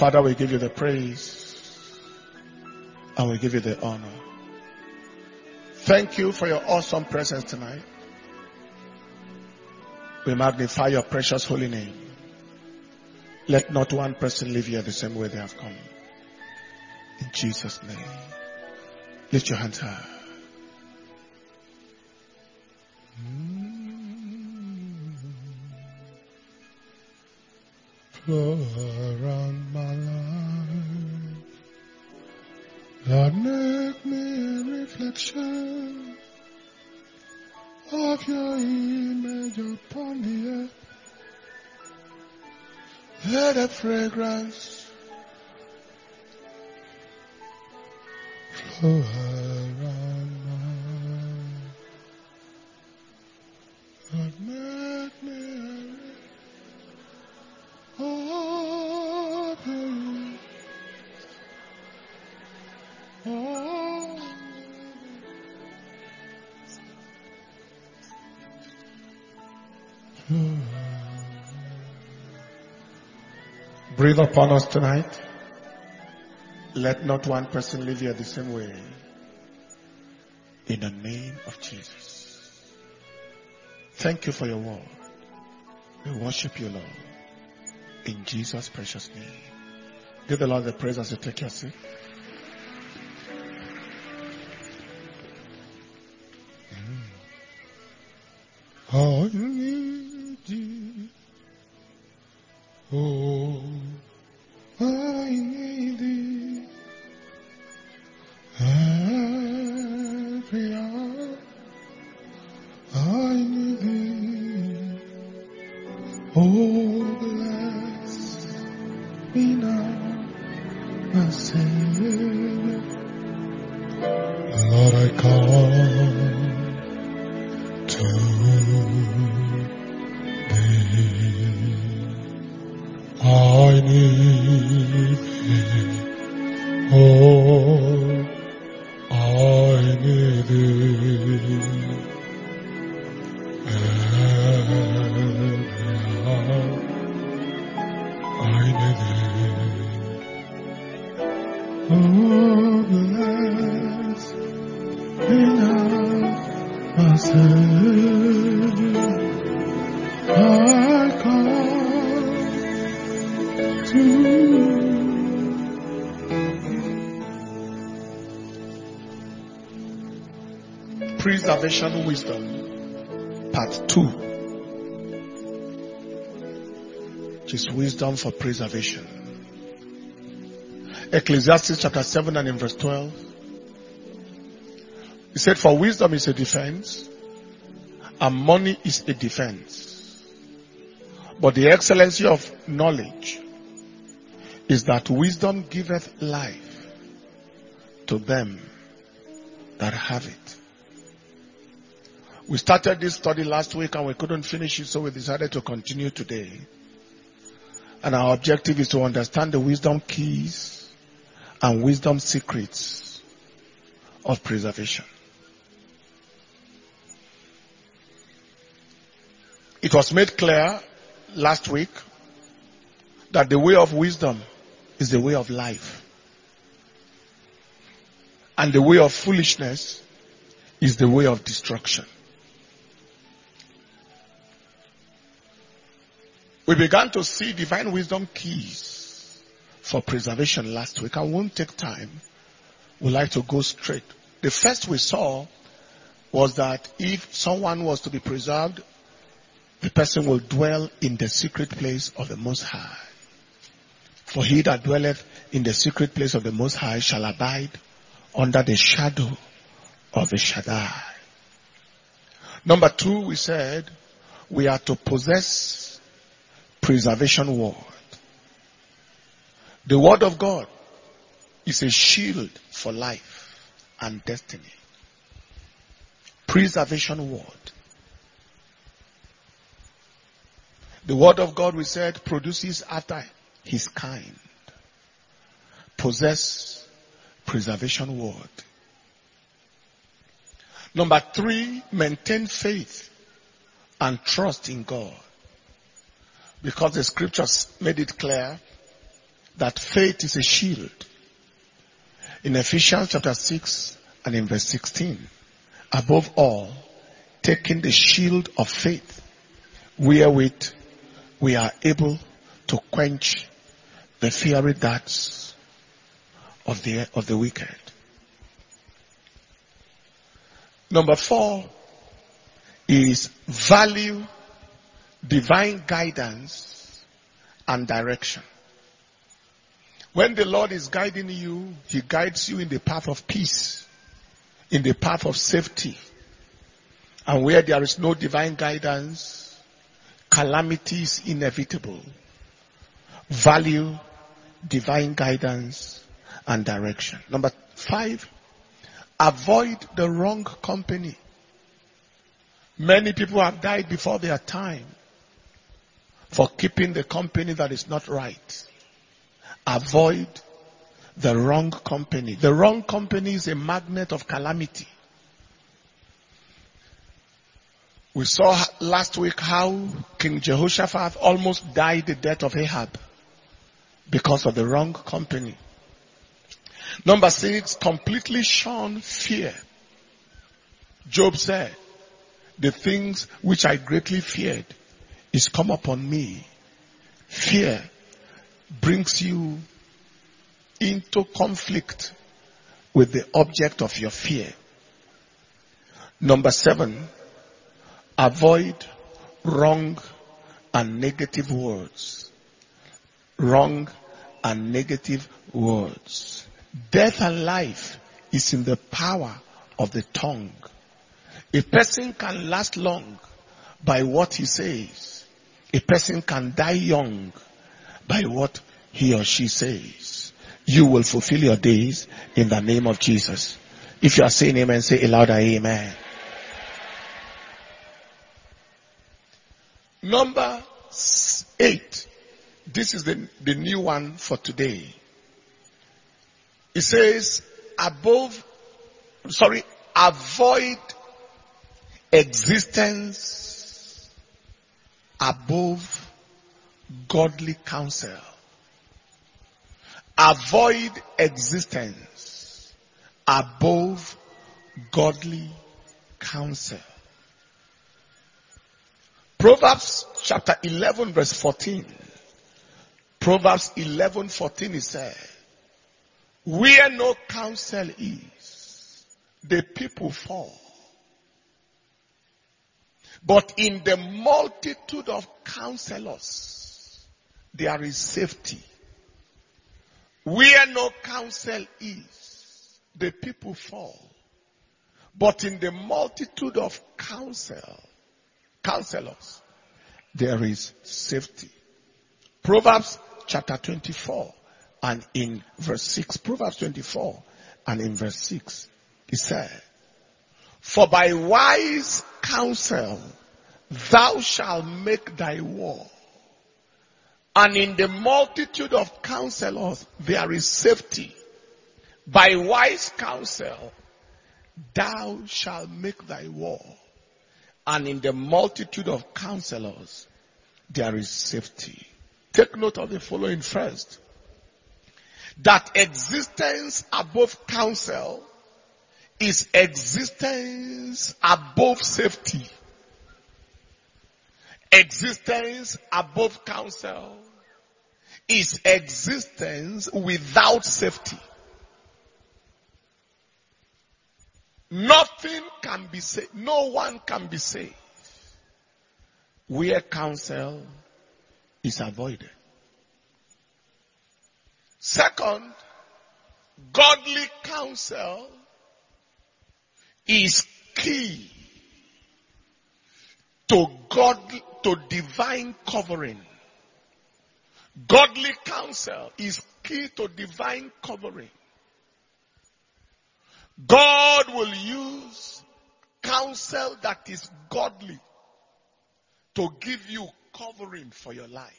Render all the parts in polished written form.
Father, we give you the praise and we give you the honor. Thank you for your awesome presence tonight. We magnify your precious holy name. Let not one person leave here the same way they have come. In Jesus' name. Lift your hands high. Flow around my life, Lord, make me a reflection of your image upon the earth. Let a fragrance flow around my life, Lord, make me a of you. Breathe upon us tonight. Let not one person leave here the same way. In the name of Jesus. Thank you for your word. We worship you, Lord. In Jesus' precious name. Give the Lord the praise as you take your seat. I need thee. Oh, I need thee. Every hour I need thee. Oh, bless me now, my Savior. Lord, I come to thee. I need thee. Oh, I need thee. Every hour I need thee. Oh, bless me now, my Savior. I come to Preservation Wisdom, Part 2. Which is wisdom for preservation. Ecclesiastes chapter 7 and in verse 12. He said, for wisdom is a defense, and money is a defense. But the excellency of knowledge is that wisdom giveth life to them that have it. We started this study last week and we couldn't finish it, so we decided to continue today. And our objective is to understand the wisdom keys and wisdom secrets of preservation. It was made clear last week that the way of wisdom is the way of life. And the way of foolishness is the way of destruction. We began to see divine wisdom keys for preservation last week. I won't take time. We'd like to go straight. The first we saw was that if someone was to be preserved, the person will dwell in the secret place of the Most High. For he that dwelleth in the secret place of the Most High shall abide under the shadow of the Shaddai. Number 2, we said we are to possess preservation word. The word of God is a shield for life and destiny. Preservation word. The word of God, we said, produces after his kind. Possess preservation word. Number 3, maintain faith and trust in God. Because the scriptures made it clear that faith is a shield. In Ephesians chapter 6 and in verse 16, above all, taking the shield of faith, wherewith we are able to quench the fiery darts of the wicked. Number 4 is value divine guidance and direction. When the Lord is guiding you, He guides you in the path of peace, in the path of safety. And where there is no divine guidance, calamity is inevitable. Value divine guidance and direction. Number 5, avoid the wrong company. Many people have died before their time for keeping the company that is not right. Avoid the wrong company. The wrong company is a magnet of calamity. We saw last week how King Jehoshaphat almost died the death of Ahab because of the wrong company. Number 6, completely shun fear. Job said, the things which I greatly feared is come upon me. Fear brings you into conflict with the object of your fear. Number 7, avoid wrong and negative words. Wrong and negative words. Death and life is in the power of the tongue. A person can last long by what he says. A person can die young by what he or she says. You will fulfill your days in the name of Jesus. If you are saying amen, say a louder amen. Number 8. This is the new one for today. It says, avoid existence above godly counsel. Avoid existence above godly counsel. Proverbs chapter 11 verse 14. Proverbs 11:14 is said, where no counsel is, the people fall. But in the multitude of counselors, there is safety. Where no counsel is, the people fall. But in the multitude of counselors, there is safety. Proverbs chapter 24 and in verse 6. Proverbs 24 and in verse 6. It said, for by wise counsel thou shalt make thy war, and in the multitude of counselors there is safety. By wise counsel thou shalt make thy war, and in the multitude of counselors there is safety. Take note of the following first. That existence above counsel is existence above safety. Existence above counsel is existence without safety. Nothing can be saved. No one can be saved where counsel is avoided. Second, godly counsel is key to divine covering. Godly counsel is key to divine covering. God will use counsel that is godly to give you covering for your life.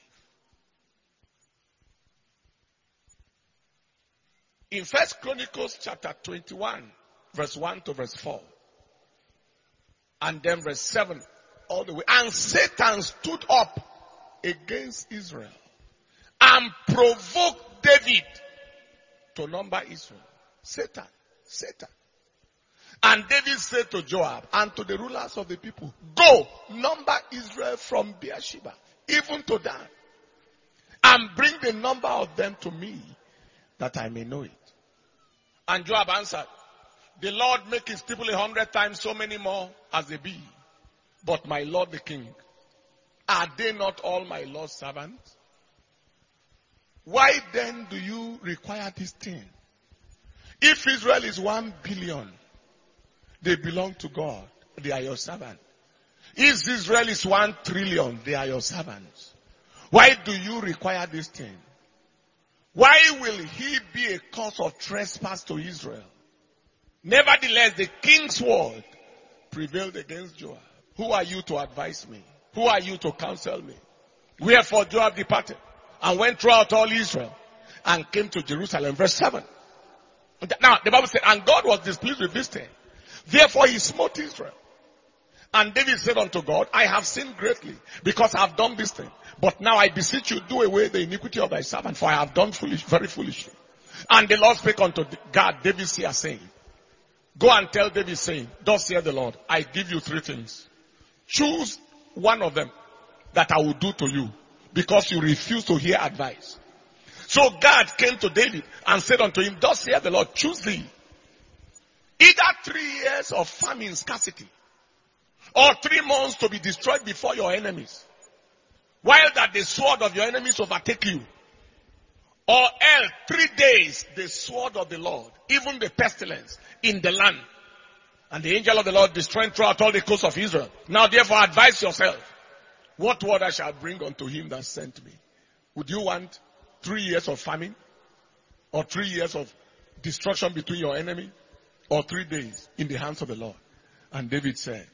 In 1 Chronicles chapter 21, verse 1 to verse 4, and then verse 7 all the way, and Satan stood up against Israel and provoked David to number Israel. Satan. And David said to Joab and to the rulers of the people, go, number Israel from Beersheba, even to Dan, and bring the number of them to me, that I may know it. And Joab answered, the Lord make his people 100 times so many more as they be. But my Lord the king, are they not all my Lord's servants? Why then do you require this thing? If Israel is 1 billion, they belong to God. They are your servants. If Israel is 1 trillion, they are your servants. Why do you require this thing? Why will he be a cause of trespass to Israel? Nevertheless, the king's word prevailed against Joab. Who are you to advise me? Who are you to counsel me? Wherefore Joab departed and went throughout all Israel and came to Jerusalem. Verse 7. Now, the Bible said, and God was displeased with this thing. Therefore he smote Israel. And David said unto God, I have sinned greatly because I have done this thing. But now I beseech you, do away the iniquity of thy servant, for I have done very foolishly. And the Lord spake unto God, David seer, saying, go and tell David, saying, thus saith the Lord, I give you 3 things. Choose one of them that I will do to you, because you refuse to hear advice. So God came to David and said unto him, thus saith the Lord, choose thee either 3 years of famine scarcity, or 3 months to be destroyed before your enemies, while that the sword of your enemies overtake you, or else 3 days the sword of the Lord, even the pestilence in the land, and the angel of the Lord destroying throughout all the coast of Israel. Now therefore advise yourself, what word I shall bring unto him that sent me. Would you want 3 years of famine, or 3 years of destruction between your enemy, or 3 days in the hands of the Lord? And David said,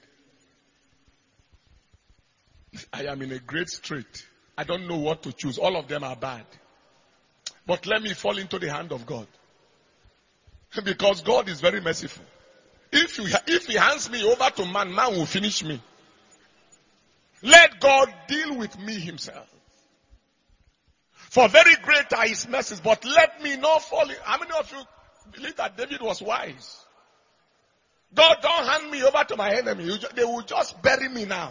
I am in a great strait. I don't know what to choose. All of them are bad. But let me fall into the hand of God. Because God is very merciful. If he hands me over to man, man will finish me. Let God deal with me himself. For very great are his mercies, but let me not fall in. How many of you believe that David was wise? God, don't hand me over to my enemy. They will just bury me now.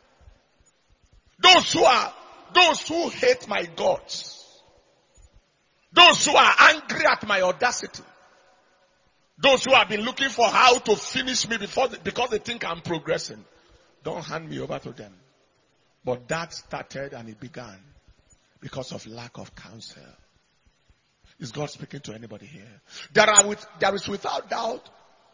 Those who hate my gods, those who are angry at my audacity, those who have been looking for how to finish me because they think I'm progressing, don't hand me over to them. But that started and it began because of lack of counsel. Is God speaking to anybody here? There is without doubt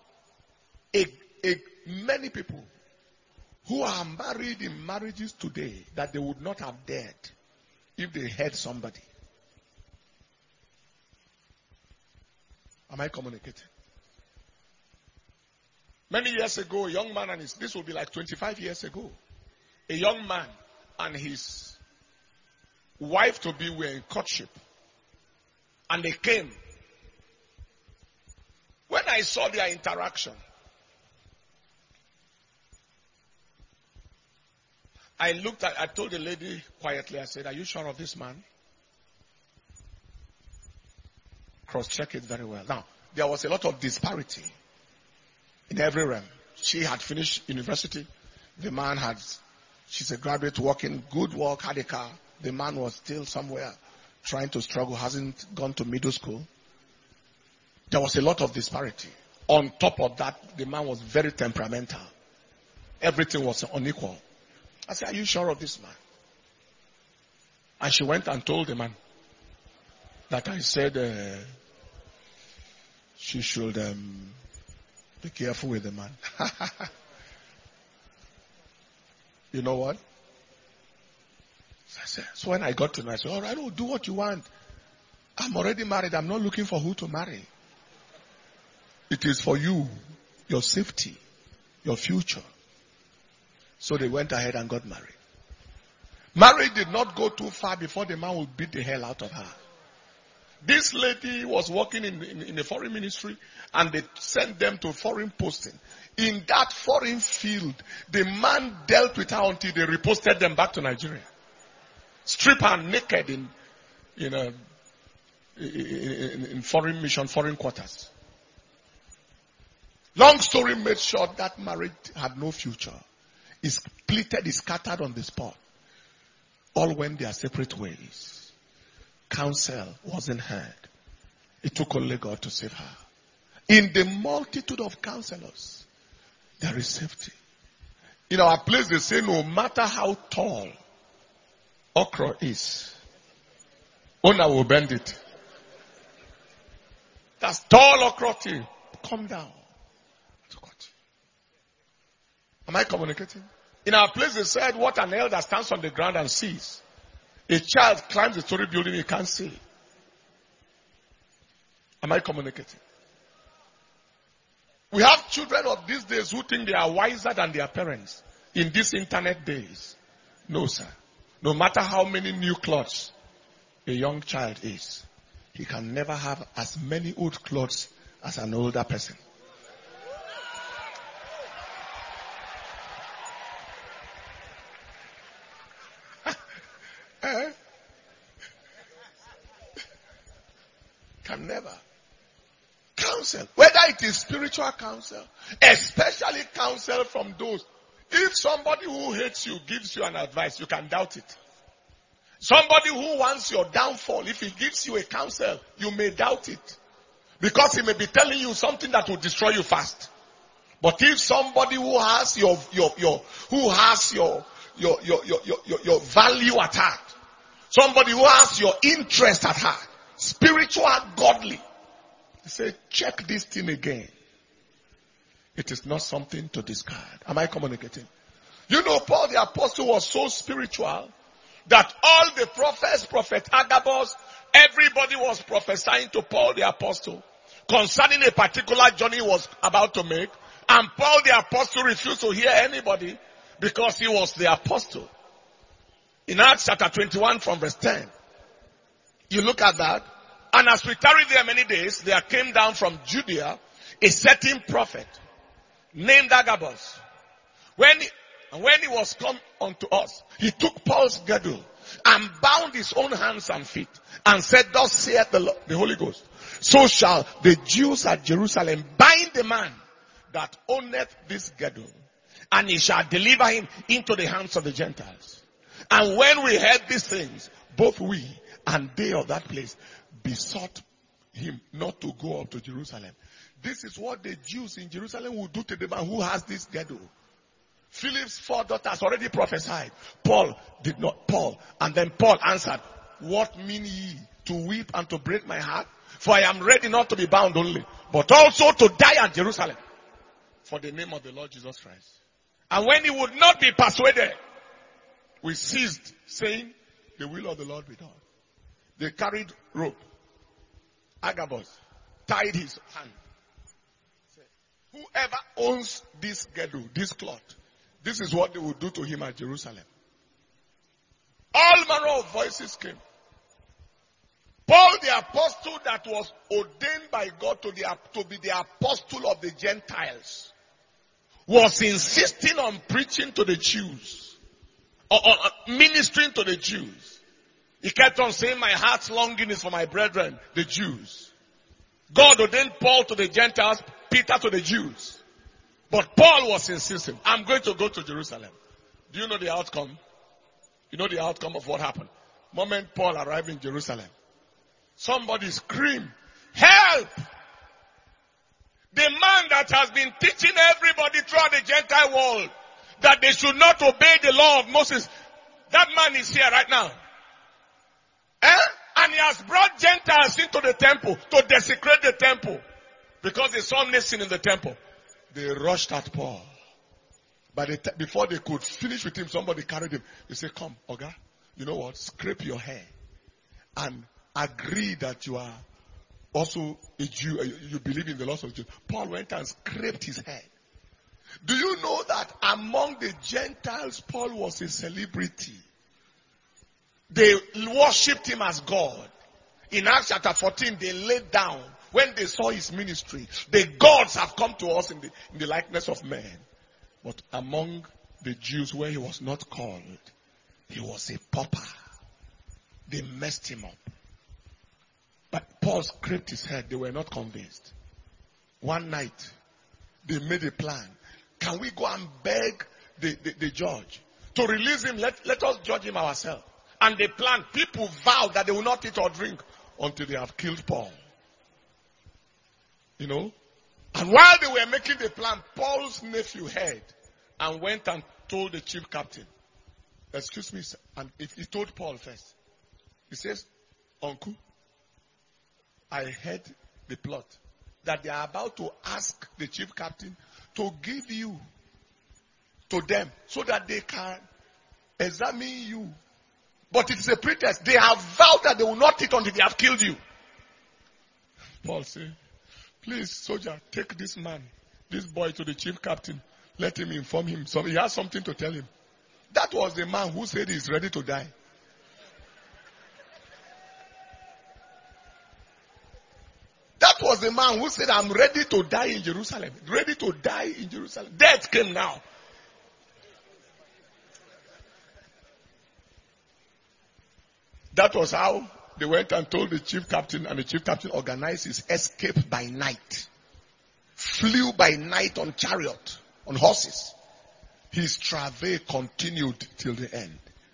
many people who are married in marriages today that they would not have dared if they had somebody. Am I communicating? Many years ago, a young man this will be like 25 years ago, a young man and his wife-to-be were in courtship. And they came. When I saw their interaction, I told the lady quietly, I said, are you sure of this man? Cross-check it very well. Now, there was a lot of disparity in every realm. She had finished university. The man she's a graduate working, good work, had a car. The man was still somewhere trying to struggle, hasn't gone to middle school. There was a lot of disparity. On top of that, the man was very temperamental. Everything was unequal. I said, are you sure of this man? And she went and told the man that I said she should be careful with the man. You know what? So when I got to know, I said, all right, do what you want. I'm already married. I'm not looking for who to marry. It is for you, your safety, your future. So they went ahead and got married. Marriage did not go too far before the man would beat the hell out of her. This lady was working in the foreign ministry and they sent them to foreign posting. In that foreign field, the man dealt with her until they reposted them back to Nigeria. Strip her naked in in foreign mission, foreign quarters. Long story made short, that marriage had no future. It's splitted, it's scattered on the spot. All went their separate ways. Counsel wasn't heard. It took only God to save her. In the multitude of counselors, there is safety. In our place, they say no matter how tall okra is, owner will bend it. That's tall okra tree. Come down. Am I communicating? In our place, they said, what an elder stands on the ground and sees. A child climbs a story building, he can't see. Am I communicating? We have children of these days who think they are wiser than their parents in these internet days. No, sir. No matter how many new clothes a young child is, he can never have as many old clothes as an older person. Can never. Counsel, whether it is spiritual counsel, especially counsel from those. If somebody who hates you gives you an advice, you can doubt it. Somebody who wants your downfall, if he gives you a counsel, you may doubt it. Because he may be telling you something that will destroy you fast. But if somebody who has your value at heart, somebody who has your interest at heart, spiritual, godly, he said, check this thing again. It is not something to discard. Am I communicating? You know, Paul the apostle was so spiritual that all the prophets, Prophet Agabus, everybody was prophesying to Paul the apostle concerning a particular journey he was about to make. And Paul the apostle refused to hear anybody because he was the apostle. In Acts chapter 21 from verse 10, you look at that. And as we tarried there many days, there came down from Judea a certain prophet named Agabus. When he was come unto us, he took Paul's girdle and bound his own hands and feet and said, thus saith the Lord, the Holy Ghost, so shall the Jews at Jerusalem bind the man that owneth this girdle, and he shall deliver him into the hands of the Gentiles. And when we heard these things, both we and they of that place besought him not to go up to Jerusalem. This is what the Jews in Jerusalem will do to the man who has this girdle. Philip's 4 daughters already prophesied. Paul did not. And then Paul answered, what mean ye to weep and to break my heart? For I am ready not to be bound only, but also to die at Jerusalem for the name of the Lord Jesus Christ. And when he would not be persuaded, we ceased, saying, the will of the Lord be done. They carried rope. Agabus tied his hand. Said, whoever owns this girdle, this cloth, this is what they will do to him at Jerusalem. All manner of voices came. Paul the apostle that was ordained by God to be the apostle of the Gentiles was insisting on preaching to the Jews, or ministering to the Jews. He kept on saying, my heart's longing is for my brethren, the Jews. God ordained Paul to the Gentiles, Peter to the Jews. But Paul was insisting, I'm going to go to Jerusalem. Do you know the outcome? You know the outcome of what happened? Moment Paul arrived in Jerusalem, somebody screamed, help! The man that has been teaching everybody throughout the Gentile world that they should not obey the law of Moses, that man is here right now. And he has brought Gentiles into the temple to desecrate the temple because they saw sin in the temple. They rushed at Paul. But before they could finish with him, somebody carried him. They said, come, Oga, you know what? Scrape your hair and agree that you are also a Jew. You believe in the laws of the Jews. Paul went and scraped his head. Do you know that among the Gentiles, Paul was a celebrity? They worshipped him as God. In Acts chapter 14, they laid down when they saw his ministry. The gods have come to us in the likeness of men. But among the Jews where he was not called, he was a pauper. They messed him up. But Paul scraped his head. They were not convinced. One night, they made a plan. Can we go and beg the judge to release him? Let us judge him ourselves. And they planned. People vowed that they will not eat or drink until they have killed Paul. You know? And while they were making the plan, Paul's nephew heard and went and told the chief captain. Excuse me, sir. And he told Paul first. He says, Uncle, I heard the plot that they are about to ask the chief captain to give you to them so that they can examine you. But it is a pretext. They have vowed that they will not eat until they have killed you. Paul said, please, soldier, take this man, this boy to the chief captain. Let him inform him. So he has something to tell him. That was the man who said he's ready to die. That was the man who said, I'm ready to die in Jerusalem. Ready to die in Jerusalem. Death came now. That was how they went and told the chief captain, and the chief captain organized his escape by night. Flew by night on chariot, on horses. His travail continued till the end.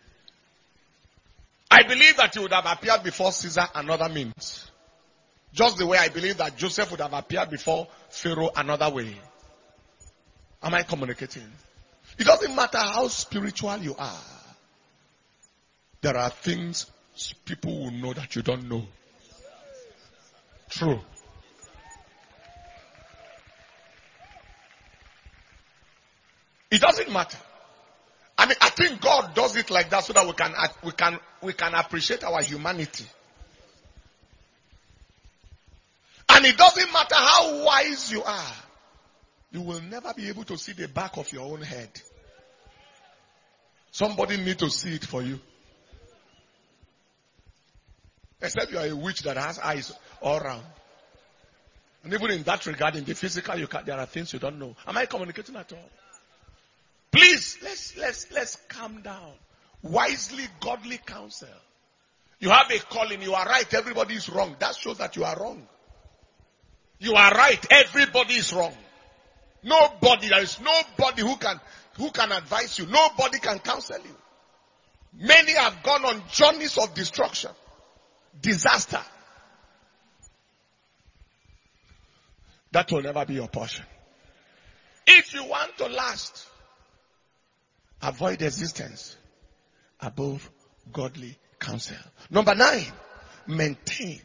I believe that he would have appeared before Caesar another means. Just the way I believe that Joseph would have appeared before Pharaoh another way. Am I communicating? It doesn't matter how spiritual you are. There are things people will know that you don't know. True. It doesn't matter. I mean, I think God does it like that so that we can appreciate our humanity. And it doesn't matter how wise you are. You will never be able to see the back of your own head. Somebody needs to see it for you. Except you are a witch that has eyes all around. And even in that regard, in the physical, there are things you don't know. Am I communicating at all? Please, let's calm down. Wisely, godly counsel. You have a calling, you are right, everybody is wrong. That shows that you are wrong. You are right, everybody is wrong. There is nobody who can advise you. Nobody can counsel you. Many have gone on journeys of destruction. Disaster. That will never be your portion. If you want to last, avoid existence above godly counsel. Number 9, maintain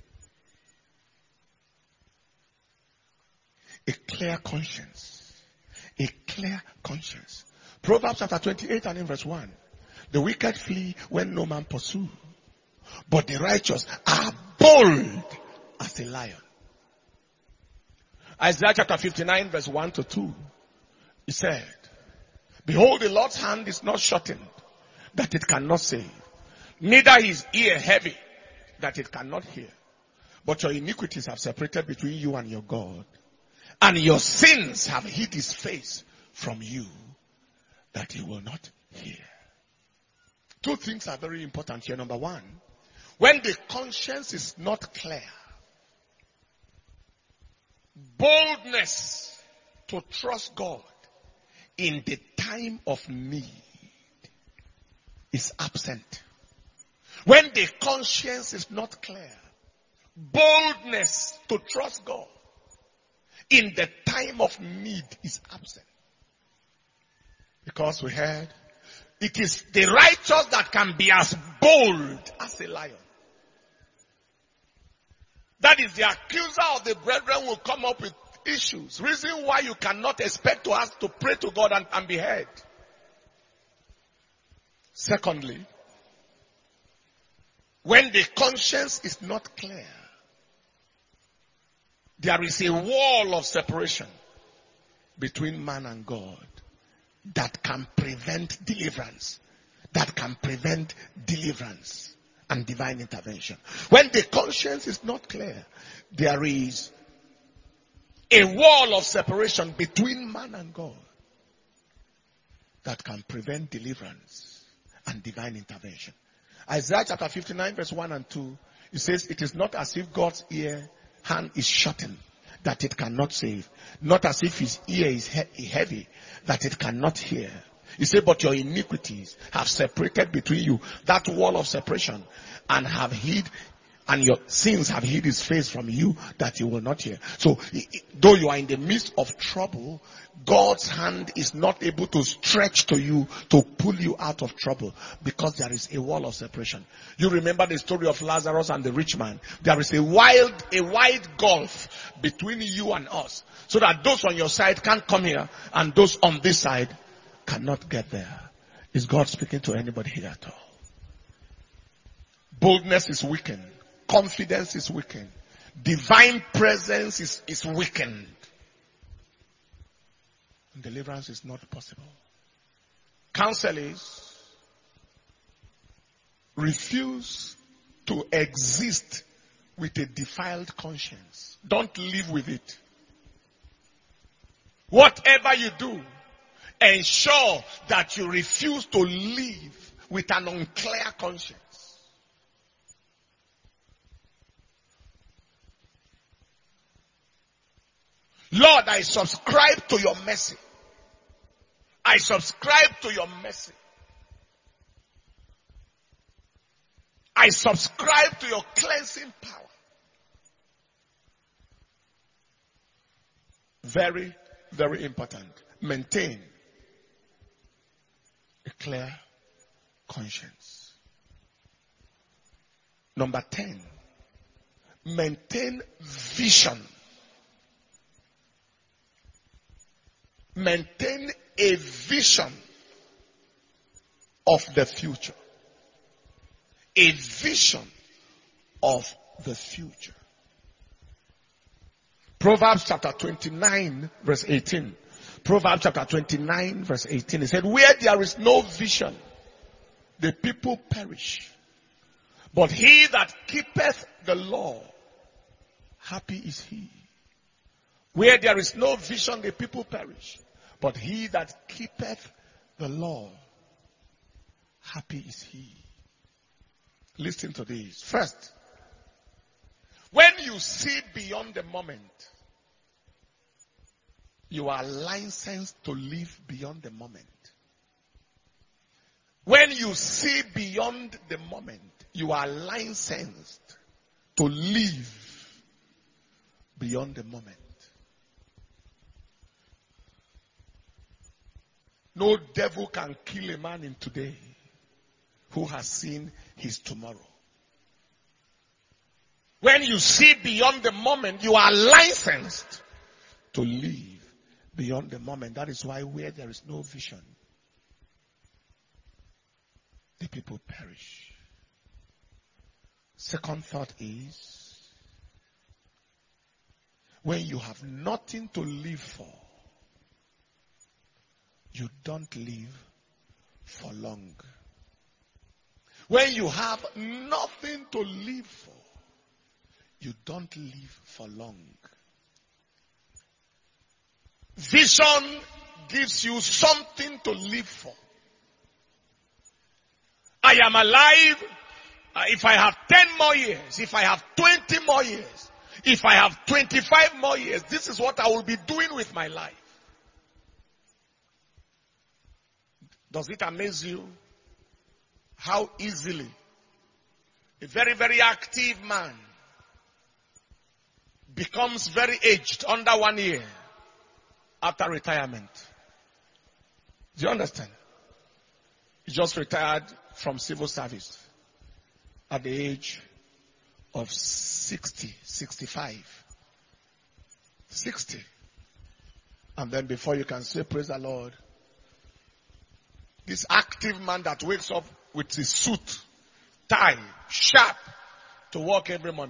a clear conscience. A clear conscience. Proverbs chapter 28 and in verse 1. The wicked flee when no man pursue, but the righteous are bold as a lion. Isaiah chapter 59 verse 1 to 2. He said, behold, the Lord's hand is not shortened, that it cannot save, neither his ear heavy, that it cannot hear. But your iniquities have separated between you and your God, and your sins have hid his face from you, that he will not hear. 2 things are very important here. Number 1, when the conscience is not clear, boldness to trust God in the time of need is absent. When the conscience is not clear, boldness to trust God in the time of need is absent. Because we heard, it is the righteous that can be as bold as a lion. That is, the accuser of the brethren will come up with issues. Reason why you cannot expect to ask to pray to God and be heard. Secondly, when the conscience is not clear, there is a wall of separation between man and God that can prevent deliverance. That can prevent deliverance and divine intervention. When the conscience is not clear, there is a wall of separation between man and God that can prevent deliverance and divine intervention. Isaiah chapter 59 verse 1 and 2, It says it is not as if God's hand is shortened that it cannot save. Not as if his ear is heavy that it cannot hear. He said, but your iniquities have separated between you, that wall of separation, and have hid, and your sins have hid his face from you that you will not hear. So, though you are in the midst of trouble, God's hand is not able to stretch to you to pull you out of trouble because there is a wall of separation. You remember the story of Lazarus and the rich man. There is a wide gulf between you and us, so that those on your side can't come here and those on this side cannot get there. Is God speaking to anybody here at all? Boldness is weakened. Confidence is weakened. Divine presence is weakened. And deliverance is not possible. Counsel is refuse to exist with a defiled conscience. Don't live with it. Whatever you do, ensure that you refuse to live with an unclear conscience. Lord, I subscribe to your mercy. I subscribe to your mercy. I subscribe to your cleansing power. Very, very important. Maintain a clear conscience. Number 10. Maintain vision. Maintain a vision of the future. A vision of the future. Proverbs chapter 29 verse 18. Proverbs chapter 29 verse 18. It said, where there is no vision, the people perish. But he that keepeth the law, happy is he. Where there is no vision, the people perish. But he that keepeth the law, happy is he. Listen to this. First, when you see beyond the moment, you are licensed to live beyond the moment. When you see beyond the moment, you are licensed to live beyond the moment. No devil can kill a man in today who has seen his tomorrow. When you see beyond the moment, you are licensed to live beyond the moment. That is why where there is no vision, the people perish. Second thought is, when you have nothing to live for, you don't live for long. When you have nothing to live for, you don't live for long. Vision gives you something to live for. I am alive. If I have 10 more years, if I have 20 more years, if I have 25 more years, this is what I will be doing with my life. Does it amaze you how easily a very, very active man becomes very aged under 1 year after retirement? Do you understand? He just retired from civil service at the age of 60, 65. 60. And then before you can say, praise the Lord, this active man that wakes up with his suit, tie, sharp, to work every morning.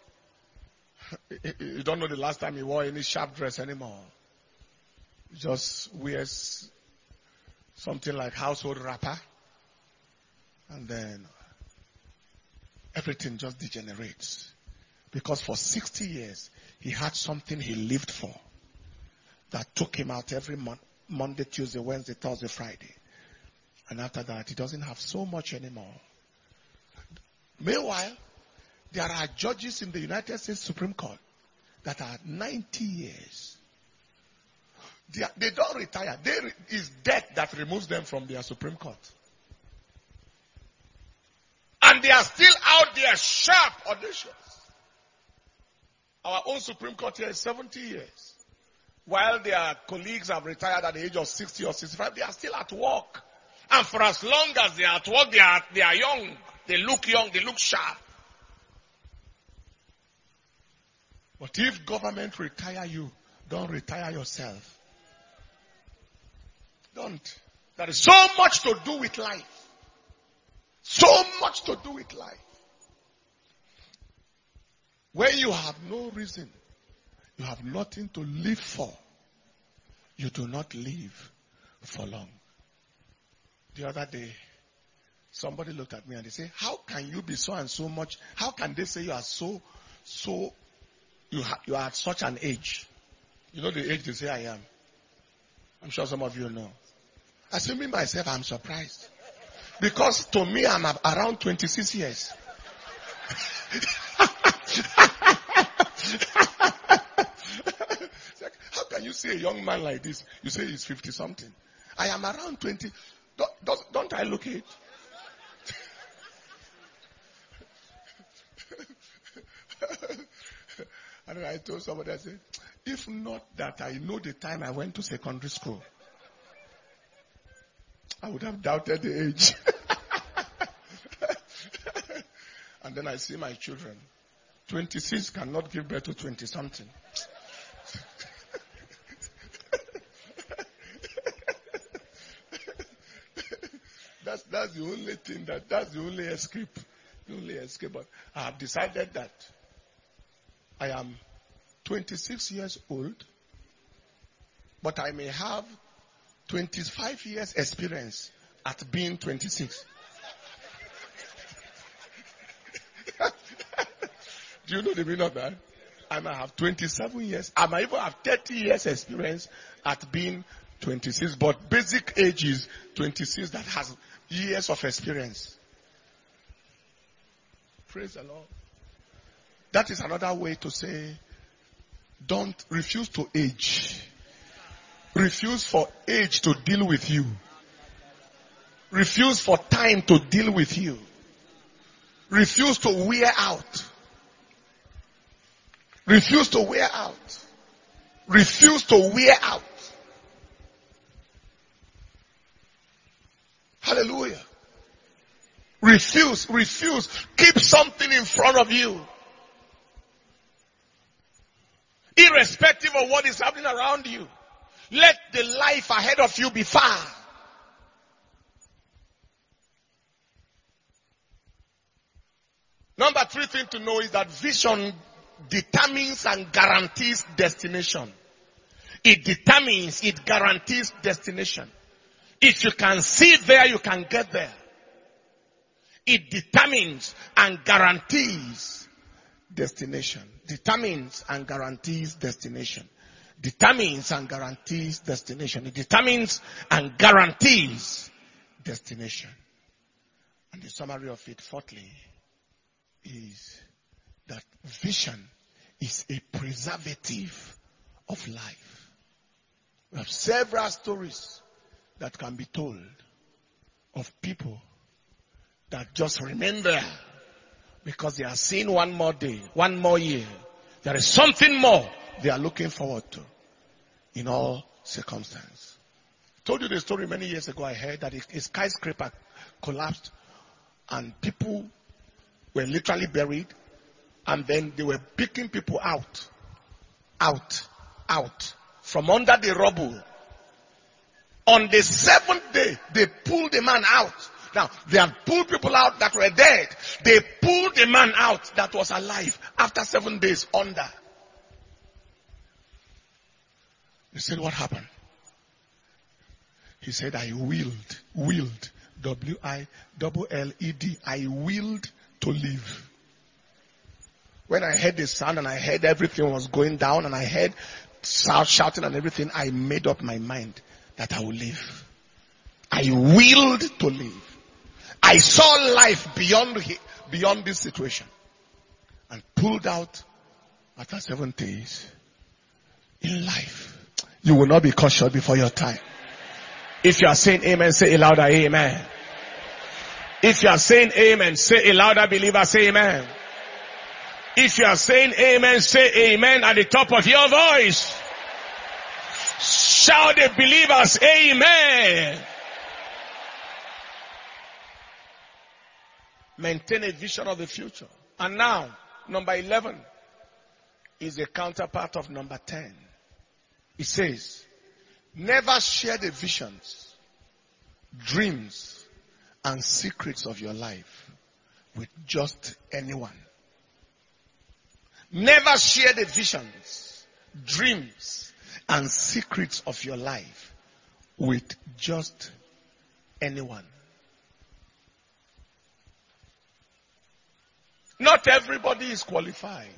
You don't know the last time he wore any sharp dress anymore. He just wears something like household wrapper. And then everything just degenerates. Because for 60 years, he had something he lived for that took him out every Monday, Tuesday, Wednesday, Thursday, Friday. And after that, he doesn't have so much anymore. Meanwhile, There are judges in the United States Supreme Court that are 90 years. They don't retire. It's death that removes them from their Supreme Court. And they are still out there sharp, audacious. Our own Supreme Court here is 70 years. While their colleagues have retired at the age of 60 or 65, they are still at work. And for as long as they are at work, they are young. They look young, they look sharp. But if government retire you, don't retire yourself. Don't. There is so much to do with life. So much to do with life. When you have no reason, you have nothing to live for, you do not live for long. The other day, somebody looked at me and they said, how can you be so and so much? How can they say you are you are at such an age? You know the age they say I am. I'm sure some of you know. I said, me myself, I'm surprised. Because to me, I'm around 26 years. How can you see a young man like this? You say he's 50 something. I am around 20. Don't I look it? And I told somebody, I said, if not that I know the time I went to secondary school, I would have doubted the age. And then I see my children. 26 cannot give birth to 20 something. That's the only thing that's the only escape. The only escape. But I have decided that I am 26 years old, but I may have 25 years experience at being 26. Do you know the meaning of that? I might have 27 years. I might even have 30 years experience at being 26. But basic age is 26 that has years of experience. Praise the Lord. That is another way to say, don't refuse to age. Refuse for age to deal with you. Refuse for time to deal with you. Refuse to wear out. Refuse to wear out. Refuse to wear out. Hallelujah. Refuse. Keep something in front of you. Irrespective of what is happening around you. Let the life ahead of you be far. Number 3 thing to know is that vision determines and guarantees destination. It determines, it guarantees destination. If you can see there, you can get there. It determines and guarantees destination. Determines and guarantees destination. Determines and guarantees destination. It determines and guarantees destination. And the summary of it, fourthly, is that vision is a preservative of life. We have several stories that can be told of people that just remain there because they are seeing one more day, one more year. There is something more they are looking forward to in all circumstances. I told you the story many years ago. I heard that a skyscraper collapsed and people were literally buried, and then they were picking people out from under the rubble. On the 7th day, they pulled the man out. Now, they had pulled people out that were dead. They pulled the man out that was alive after 7 days under. They said, what happened? He said, I willed, W-I-L-L-E-D. I willed to live. When I heard the sound and I heard everything was going down and I heard shouting and everything, I made up my mind that I will live. I willed to live. I saw life beyond this situation. and pulled out after 7 days. In life, you will not be cut short before your time. If you are saying amen, say a louder amen. If you are saying amen, say a louder believer, say amen. If you are saying amen, say amen at the top of your voice. Shout the believers, amen. Maintain a vision of the future. And now, number 11 is a counterpart of number 10. It says, never share the visions, dreams, and secrets of your life with just anyone. Never share the visions, dreams, and secrets of your life with just anyone. Not everybody is qualified.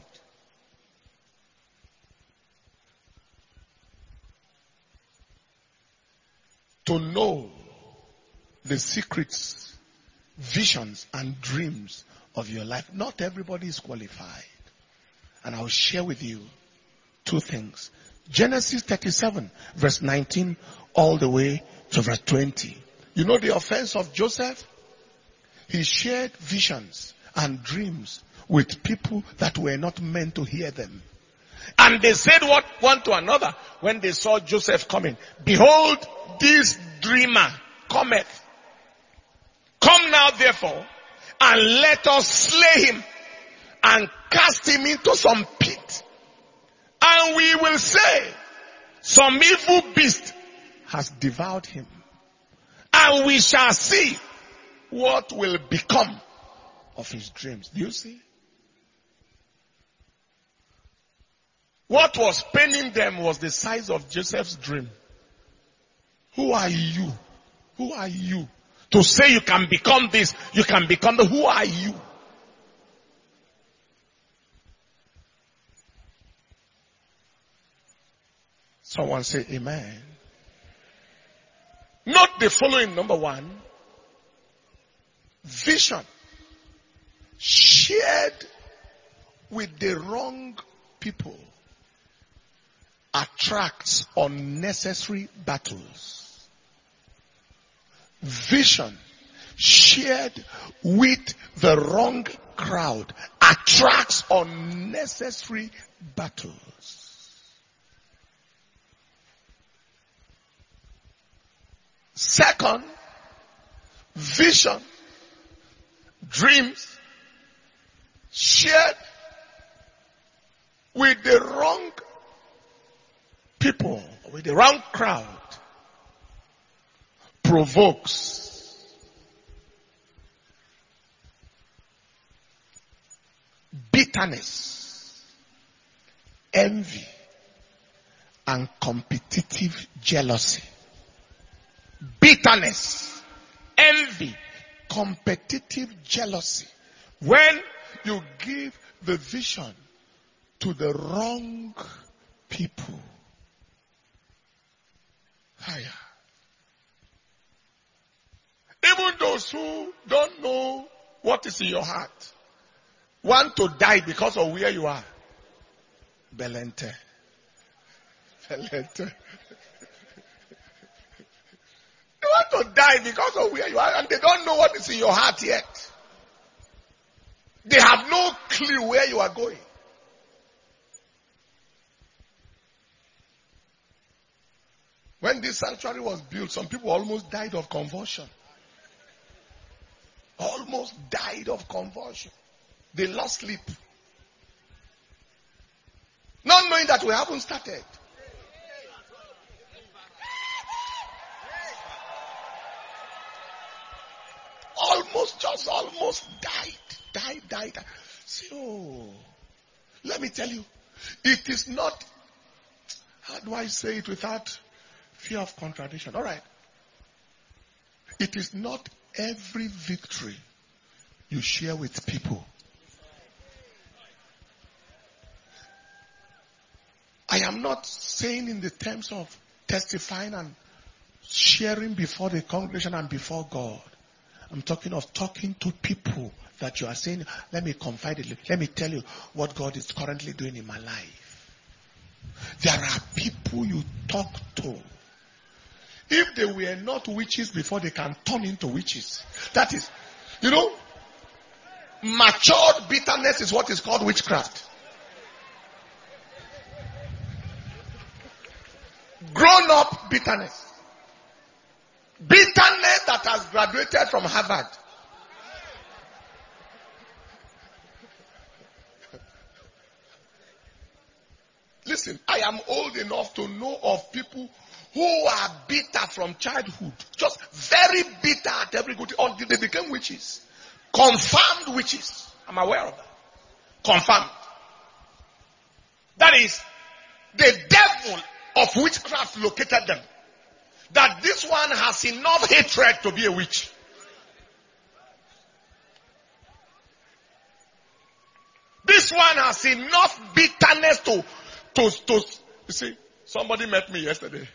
To know the secrets, visions, and dreams of your life. Not everybody is qualified. And I'll share with you 2 things. Genesis 37, verse 19, all the way to verse 20. You know the offense of Joseph? He shared visions and dreams with people that were not meant to hear them. And they said what one to another when they saw Joseph coming. Behold, this dreamer cometh. Come now therefore, and let us slay him, and cast him into some pit. And we will say, some evil beast has devoured him. And we shall see what will become of his dreams. Do you see? What was paining them was the size of Joseph's dream. Who are you? Who are you? To say you can become this, you can become the, who are you? Someone say amen. Note the following, number 1. Vision shared with the wrong people attracts unnecessary battles. Vision shared with the wrong crowd attracts unnecessary battles. Second, vision, dreams shared with the wrong people, with the wrong crowd, provokes bitterness, envy, and competitive jealousy. Bitterness, envy, competitive jealousy. When you give the vision to the wrong people. Higher. Even those who don't know what is in your heart want to die because of where you are. Belente. Belente. They want to die because of where you are, and they don't know what is in your heart yet. They have no clue where you are going. When this sanctuary was built, some people almost died of convulsion. Almost died of convulsion. They lost sleep. Not knowing that we haven't started. Almost died. So, let me tell you, it is not, how do I say it without fear of contradiction? All right. It is not every victory you share with people. I am not saying in the terms of testifying and sharing before the congregation and before God. I'm talking of talking to people that you are saying, let me confide in you. Let me tell you what God is currently doing in my life. There are people you talk to. If they were not witches before, they can turn into witches. That is, matured bitterness is what is called witchcraft. Grown up bitterness. Bitterness that has graduated from Harvard. Listen, I am old enough to know of people who are bitter from childhood. Just very bitter at every good thing until they became witches. Confirmed witches. I'm aware of that. Confirmed. That is, the devil of witchcraft located them. That this one has enough hatred to be a witch. This one has enough bitterness to you see, somebody met me yesterday.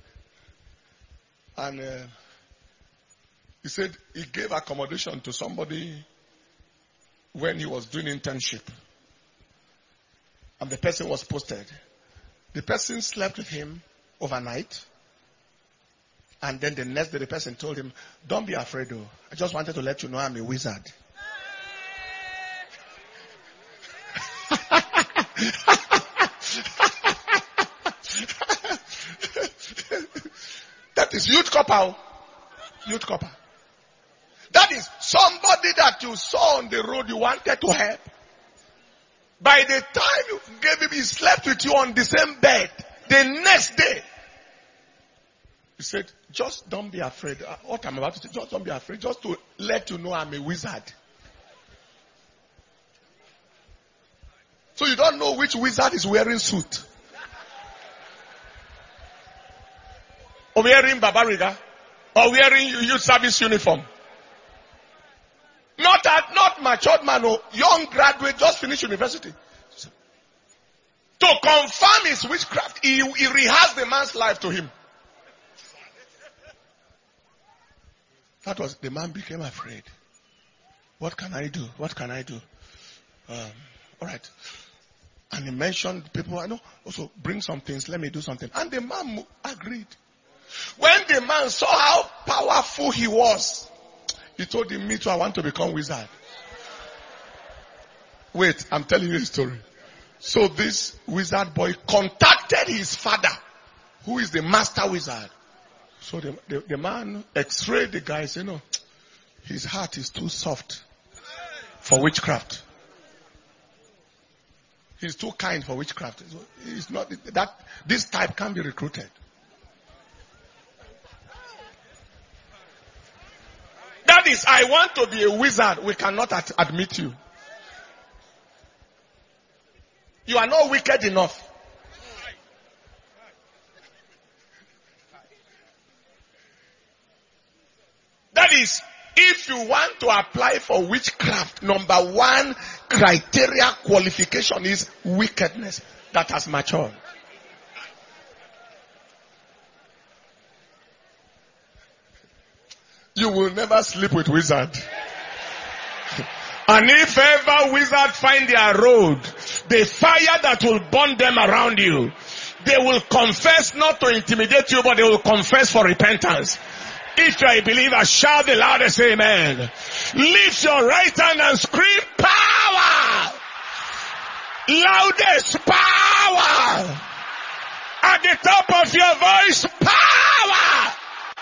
And he said he gave accommodation to somebody when he was doing internship. And the person was posted. The person slept with him overnight. And then the next day the person told him, don't be afraid though. I just wanted to let you know I'm a wizard. That is youth couple. Youth couple. That is somebody that you saw on the road you wanted to help. By the time you gave him, he slept with you on the same bed. The next day, he said, just don't be afraid. What I'm about to say, just don't be afraid. Just to let you know I'm a wizard. So you don't know which wizard is wearing suit. Or wearing babariga. Or wearing youth service uniform. Not matured man or young graduate just finished university. To confirm his witchcraft, he rehearsed the man's life to him. That was, the man became afraid. What can I do? What can I do? All right. And he mentioned people, I know, also bring some things, let me do something. And the man agreed. When the man saw how powerful he was, he told him, me too, I want to become wizard. Wait, I'm telling you a story. So this wizard boy contacted his father, who is the master wizard. So the man x-rayed the guy, said, no, his heart is too soft for witchcraft. He's too kind for witchcraft. He's not that. This type can be recruited. That is, I want to be a wizard. We cannot admit you. You are not wicked enough. That is, if you want to apply for witchcraft, number one criteria qualification is wickedness that has matured. You will never sleep with wizard. And if ever wizard find their road, the fire that will burn them around you, they will confess not to intimidate you, but they will confess for repentance. If you are a believer, shout the loudest amen. Lift your right hand and scream power. Loudest power. At the top of your voice, power.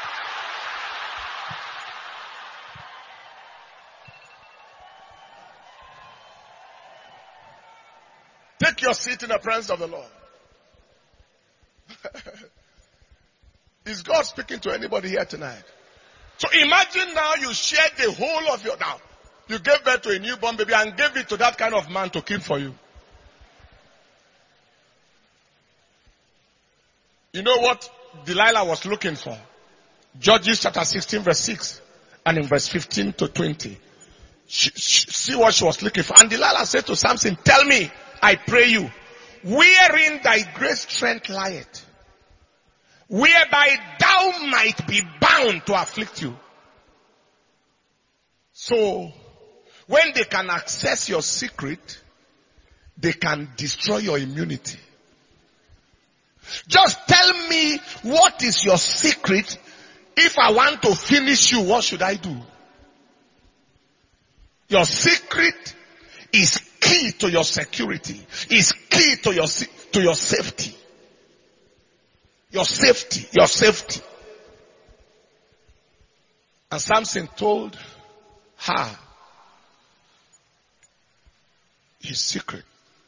Take your seat in the presence of the Lord. Is God speaking to anybody here tonight? So imagine now you shared the whole of your, now you gave birth to a newborn baby and gave it to that kind of man to keep for you. You know what Delilah was looking for? Judges chapter 16 verse 6 and in verse 15 to 20. See what she was looking for. And Delilah said to Samson, tell me, I pray you, wherein thy great strength lieth, whereby thou might be bound to afflict you. So, when they can access your secret, they can destroy your immunity. Just tell me what is your secret. If I want to finish you, what should I do? Your secret is key to your security. Is key to your safety. Your safety. Your safety. And Samson told her his secret.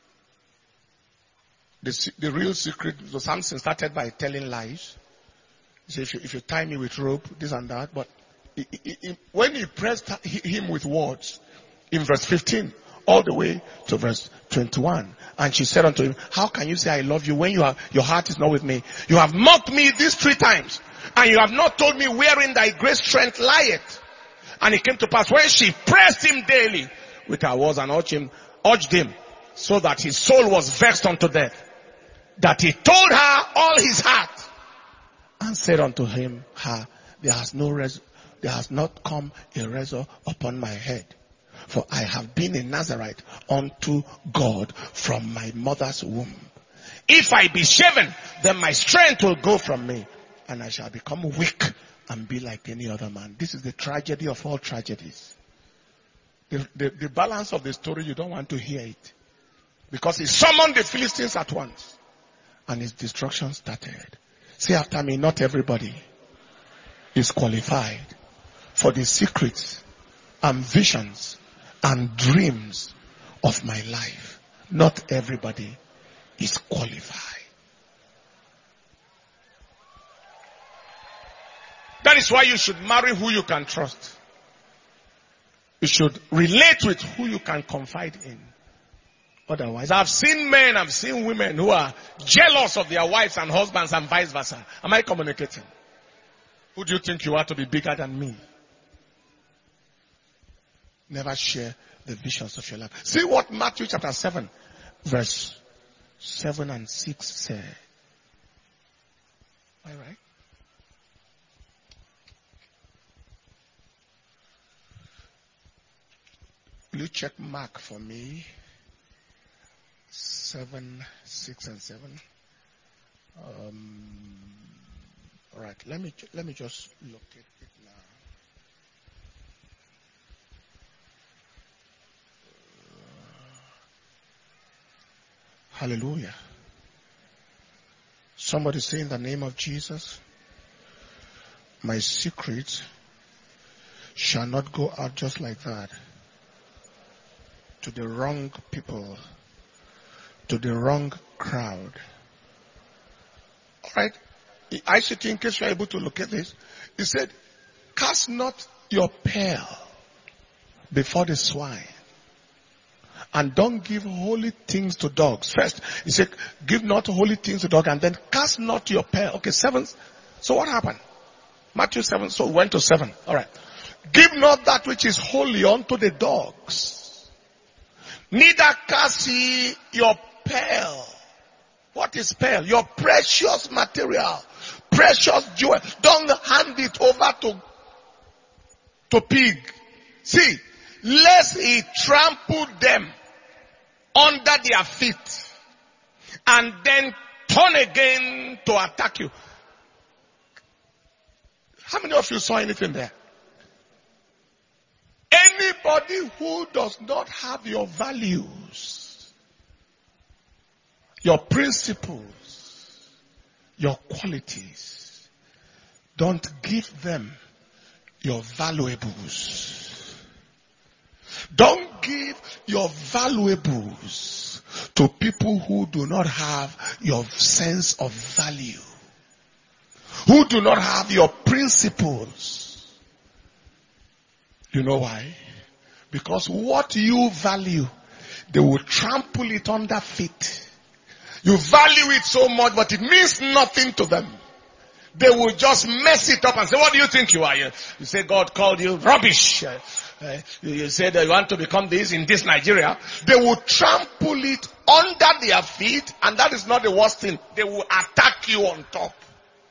The real secret, so Samson started by telling lies. He said, if you tie me with rope, this and that. But when he pressed him with words, in verse 15, all the way to verse 21, and she said unto him, how can you say I love you when your heart is not with me? You have mocked me these 3 times, and you have not told me wherein thy great strength lieth. And it came to pass when she pressed him daily with her words and urged him, so that his soul was vexed unto death, that he told her all his heart, and said unto him, there has not come a razor upon my head, for I have been a Nazarite unto God from my mother's womb. If I be shaven, then my strength will go from me, and I shall become weak and be like any other man. This is the tragedy of all tragedies. The balance of the story, you don't want to hear it. Because he summoned the Philistines at once. And his destruction started. Say after me, not everybody is qualified for the secrets and visions and dreams of my life. Not everybody is qualified. That is why you should marry who you can trust. You should relate with who you can confide in. Otherwise, I've seen men, I've seen women who are jealous of their wives and husbands and vice versa. Am I communicating? Who do you think you are to be bigger than me? Never share the visions of your life. See what Matthew chapter 7, verse 7 and 6 say. All right. Will you check Mark for me? 7, 6 and 7. All right. Let me just locate it now. Hallelujah. Somebody say in the name of Jesus, my secret shall not go out just like that to the wrong people, to the wrong crowd. All right. I should, in case you are able to look at this, he said, cast not your pearl before the swine, and don't give holy things to dogs. First, he said, give not holy things to dogs, and then cast not your pearl. Okay, 7. So what happened? Matthew 7, so we went to 7. All right. Give not that which is holy unto the dogs, neither cast ye your pearl. What is pearl? Your precious material, precious jewel. Don't hand it over to pig. See, lest he trample them under their feet and then turn again to attack you. How many of you saw anything there? Anybody who does not have your values, your principles, your qualities, don't give them your valuables. Don't give your valuables to people who do not have your sense of value, who do not have your principles. You know why? Because what you value, they will trample it under feet. You value it so much, but it means nothing to them. They will just mess it up and say, what do you think you are? You say God called you rubbish. You say that you want to become this in this Nigeria. They will trample it under their feet, and that is not the worst thing. They will attack you on top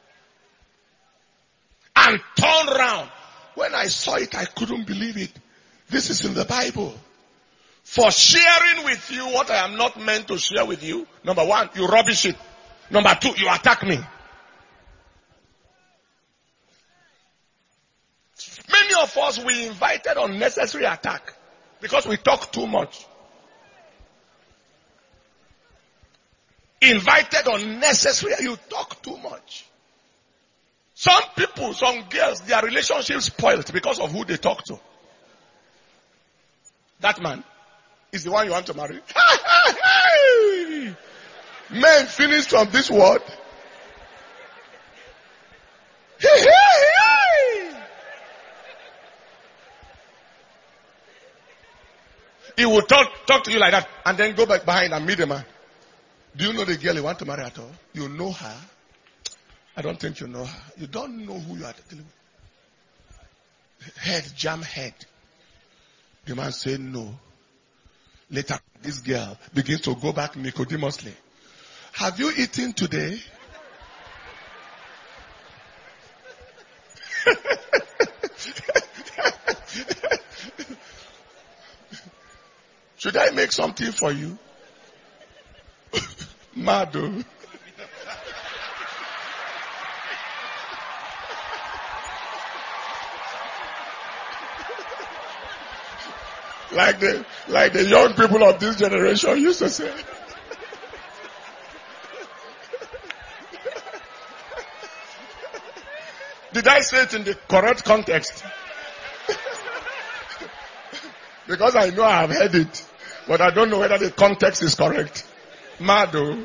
and turn around. When I saw it, I couldn't believe it. This is in the Bible. For sharing with you what I am not meant to share with you. Number one, you rubbish it. Number two, you attack me. Many of us, we invited unnecessary attack because we talk too much. Invited unnecessary, you talk too much. Some people, some girls, their relationships spoiled because of who they talk to. That man is the one you want to marry. Men finished from this world. He will talk to you like that and then go back behind and meet the man. Do you know the girl you want to marry at all? You know her? I don't think you know her. You don't know who you are dealing with. Head, jam head. The man said no. Later, this girl begins to go back Nicodemously. Have you eaten today? Should I make something for you? Mado. Like the young people of this generation used to say. Did I say it in the correct context? Because I know I have heard it, but I don't know whether the context is correct. Mado.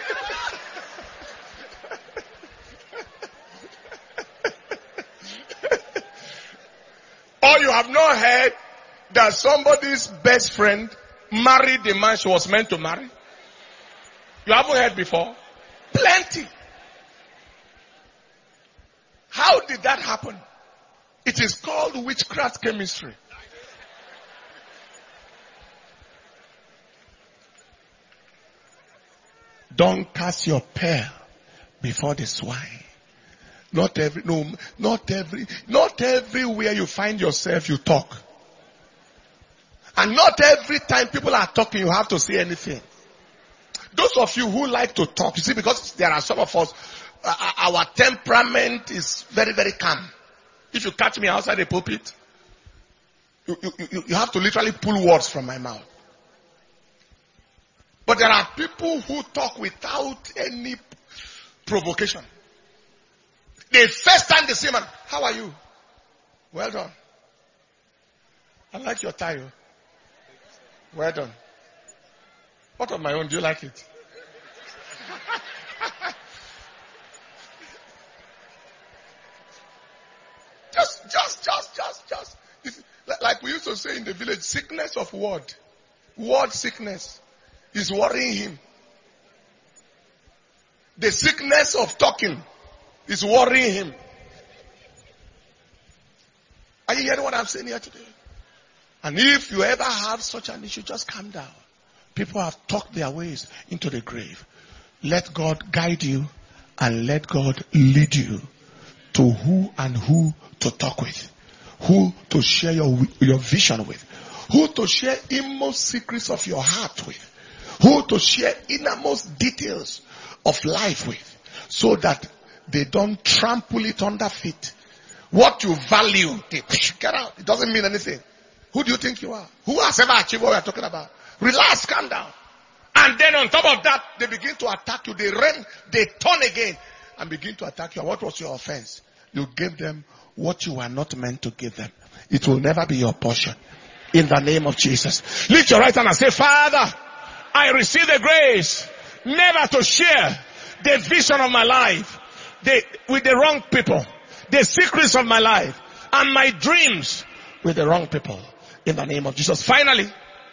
Or you have not heard that somebody's best friend married the man she was meant to marry? You haven't heard before? Plenty. How did that happen? It is called witchcraft chemistry. Don't cast your pearl before the swine. Not everywhere you find yourself, you talk. And not every time people are talking, you have to say anything. Those of you who like to talk, you see, because there are some of us, our temperament is very, very calm. If you catch me outside the pulpit, you have to literally pull words from my mouth. But there are people who talk without any provocation. The first time they say, man, how are you? Well done. I like your tie. Well done. What of my own? Do you like it? Just. Like we used to say in the village, sickness of word. Word sickness is worrying him. The sickness of talking is worrying him. Are you hearing what I'm saying here today? And if you ever have such an issue, just calm down. People have talked their ways into the grave. Let God guide you and let God lead you to who and who to talk with. Who to share your vision with. Who to share inmost secrets of your heart with. Who to share innermost details of life with. So that they don't trample it under feet. What you value, they get out. It doesn't mean anything. Who do you think you are? Who has ever achieved what we are talking about? Relax, calm down. And then on top of that, they begin to attack you. They turn again and begin to attack you. And what was your offense? You gave them what you were not meant to give them. It will never be your portion. In the name of Jesus. Lift your right hand and say, Father, I receive the grace never to share the vision of my life with the wrong people. The secrets of my life and my dreams with the wrong people. In the name of Jesus. Finally,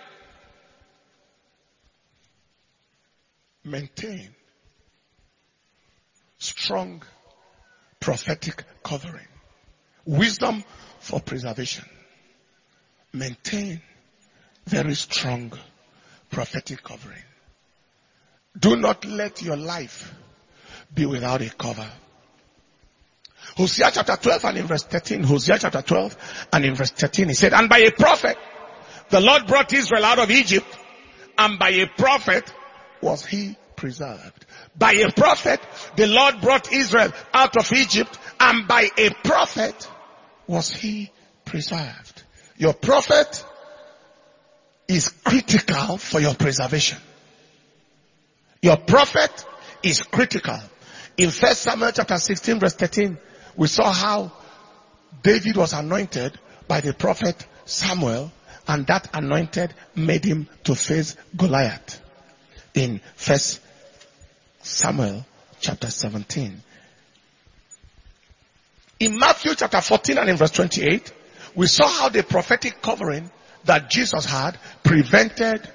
maintain strong prophetic covering. Wisdom for preservation. Maintain very strong prophetic covering. Do not let your life be without a cover. Hosea chapter 12 and in verse 13. Hosea chapter 12 and in verse 13. He said, and by a prophet, the Lord brought Israel out of Egypt, and by a prophet was he preserved. By a prophet, the Lord brought Israel out of Egypt, and by a prophet was he preserved. Your prophet is critical for your preservation. Your prophet is critical. In 1 Samuel chapter 16 verse 13, we saw how David was anointed by the prophet Samuel, and that anointed made him to face Goliath. In 1 Samuel chapter 17. In Matthew chapter 14 and in verse 28, we saw how the prophetic covering that Jesus had prevented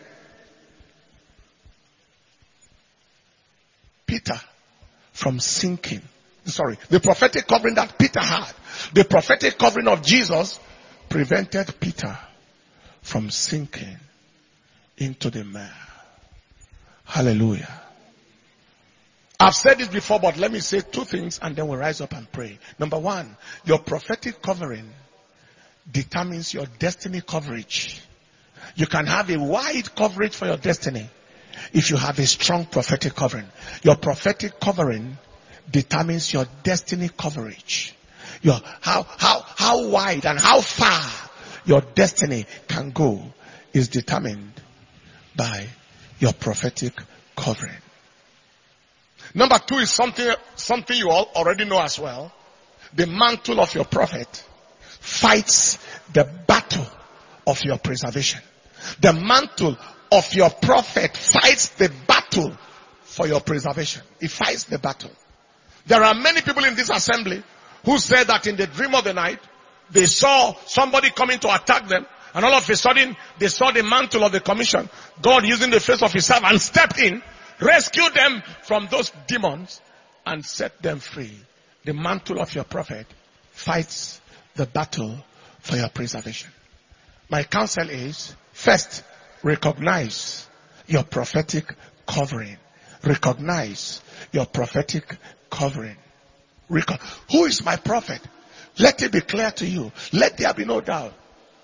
Peter from sinking. Sorry, the prophetic covering that Peter had, the prophetic covering of Jesus prevented Peter from sinking into the mire. Hallelujah. I've said this before, but let me say two things and then we'll rise up and pray. Number one, your prophetic covering determines your destiny coverage. You can have a wide coverage for your destiny if you have a strong prophetic covering. Your prophetic covering determines your destiny coverage. How wide and how far your destiny can go is determined by your prophetic covering. Number two is something you all already know as well. The mantle of your prophet fights the battle of your preservation. The mantle of your prophet fights the battle for your preservation. It fights the battle. There are many people in this assembly who said that in the dream of the night, they saw somebody coming to attack them, and all of a sudden, they saw the mantle of the commission. God, using the face of his servant, stepped in, rescued them from those demons, and set them free. The mantle of your prophet fights the battle for your preservation. My counsel is, first, recognize your prophetic covering. Recognize your prophetic covering. Who is my prophet? Let it be clear to you. Let there be no doubt.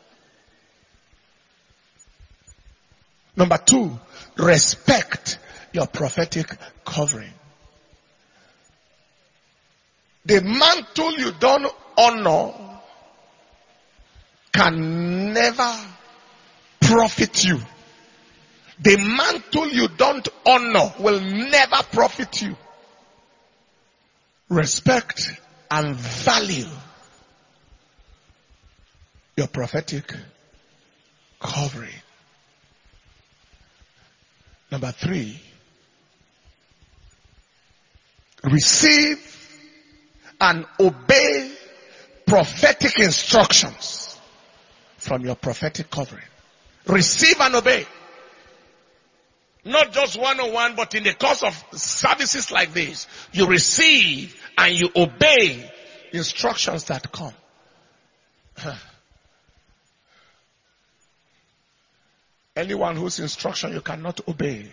Number two, respect your prophetic covering. The mantle you don't honor can never profit you. The mantle you don't honor will never profit you. Respect and value your prophetic covering. Number three, receive and obey prophetic instructions from your prophetic covering. Receive and obey. Not just one-on-one, but in the course of services like this, you receive and you obey instructions that come. Anyone whose instruction you cannot obey,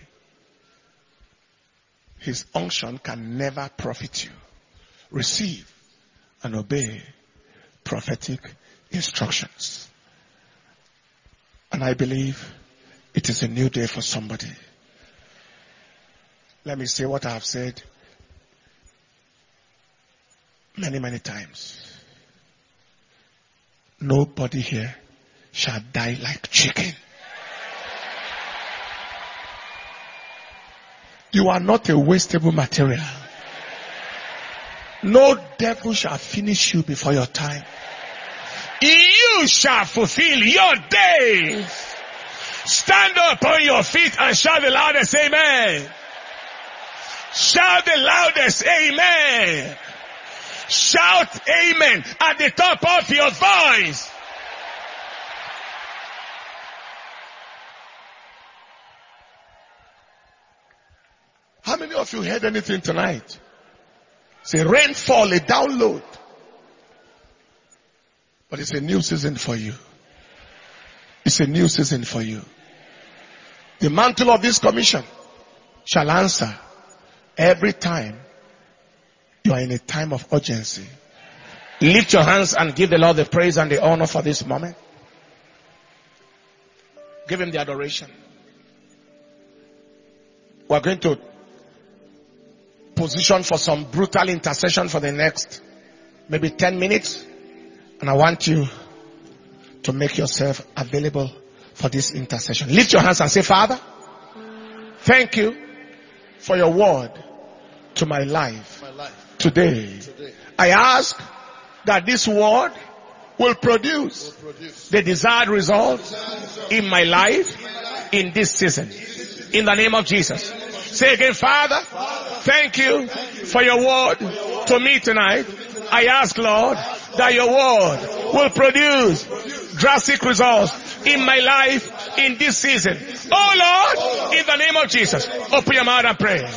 his unction can never profit you. Receive and obey prophetic instructions. And I believe it is a new day for somebody. Let me say what I have said many, many times. Nobody here shall die like chicken. You are not a wastable material. No devil shall finish you before your time. You shall fulfill your days. Stand up on your feet and shout the loudest amen. Shout the loudest amen. Shout amen at the top of your voice. How many of you heard anything tonight? Say rainfall, a download. But it's a new season for you. It's a new season for you. The mantle of this commission shall answer every time you are in a time of urgency Lift your hands and give the Lord the praise and the honor for this moment. Give him the adoration. We're going to position for some brutal intercession for the next maybe 10 minutes. And I want you to make yourself available for this intercession. Lift your hands and say, Father, thank you for your word to my life today. I ask that this word will produce the desired result in my life in this season. In the name of Jesus. Say again, Father, thank you for your word to me tonight. I ask, Lord, that your word will produce drastic results in my life in this season. Oh Lord, in the name of Jesus, open your mouth and pray.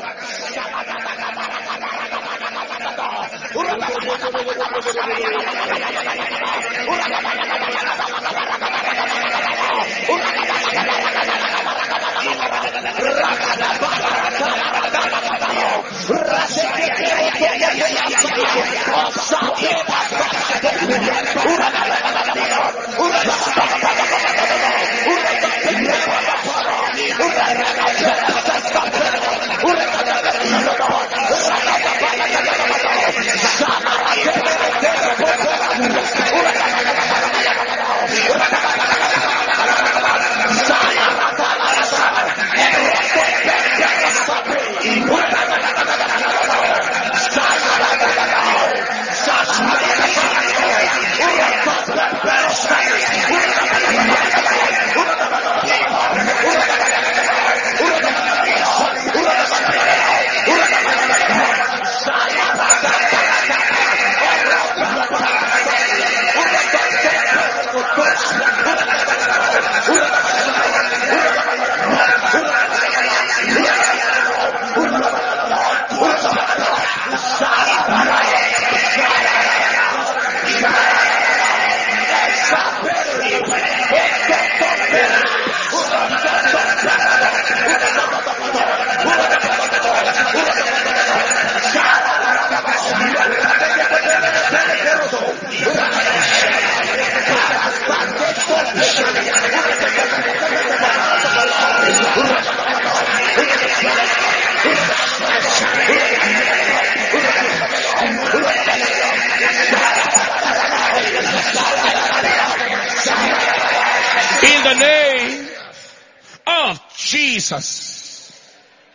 In the name of Jesus.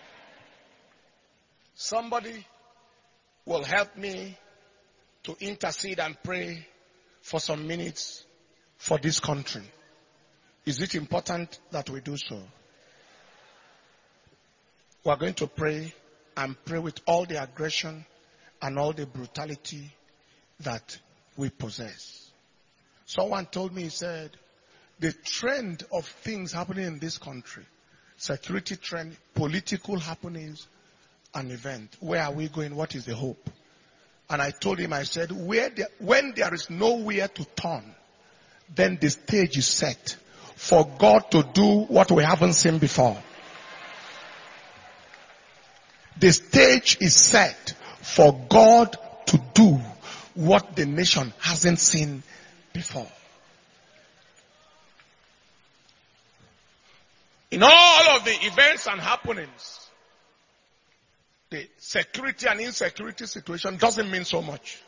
Somebody will help me to intercede and pray for some minutes for this country. Is it important that we do so? We are going to pray and pray with all the aggression and all the brutality that we possess. Someone told me, he said, the trend of things happening in this country, security trend, political happenings, an event. Where are we going? What is the hope? And I told him, I said, when there is nowhere to turn, then the stage is set for God to do what we haven't seen before. The stage is set for God to do what the nation hasn't seen before. In all of the events and happenings, the security and insecurity situation doesn't mean so much.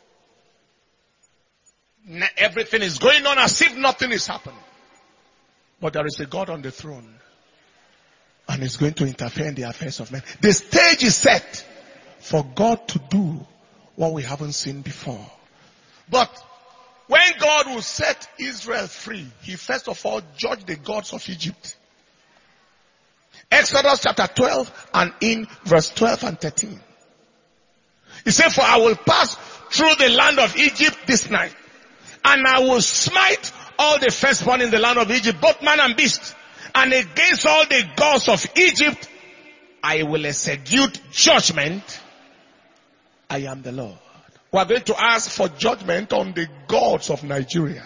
Everything is going on as if nothing is happening. But there is a God on the throne. And He's going to interfere in the affairs of men. The stage is set for God to do what we haven't seen before. But when God will set Israel free, He first of all judged the gods of Egypt. Exodus chapter 12 and in verse 12 and 13. He said, for I will pass through the land of Egypt this night, and I will smite all the firstborn in the land of Egypt, both man and beast. And against all the gods of Egypt, I will execute judgment. I am the Lord. We are going to ask for judgment on the gods of Nigeria.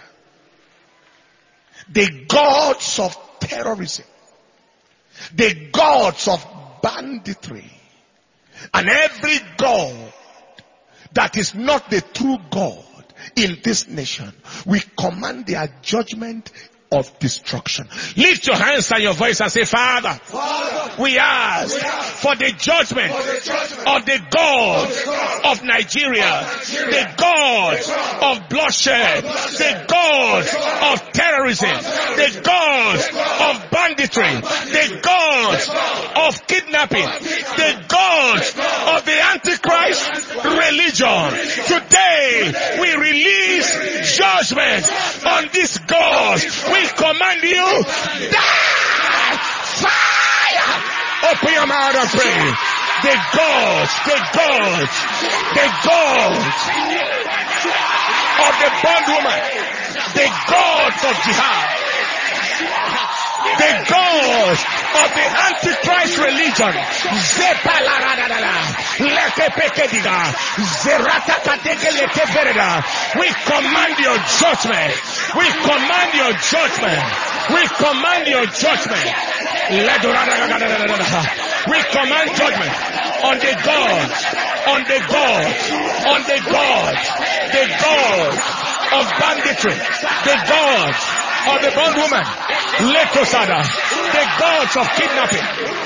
The gods of terrorism. The gods of banditry. And every God that is not the true God in this nation, we command their judgment of destruction. Lift your hands and your voice and say, Father, we ask for the judgment of the God of Nigeria, the God of bloodshed, the God of terrorism, the God of banditry, the God of kidnapping, the God of the Antichrist religion. Today we release judgment on this God. We command you, die! Fire! Open your mouth and pray. The God of the bondwoman, the God of jihad, the God of the Antichrist religion, we command your judgment. We command your judgment. We command your judgment. We command judgment on the God, on the God, on the God, the God of banditry, the God of the bondwoman, Letosada, the gods of kidnapping,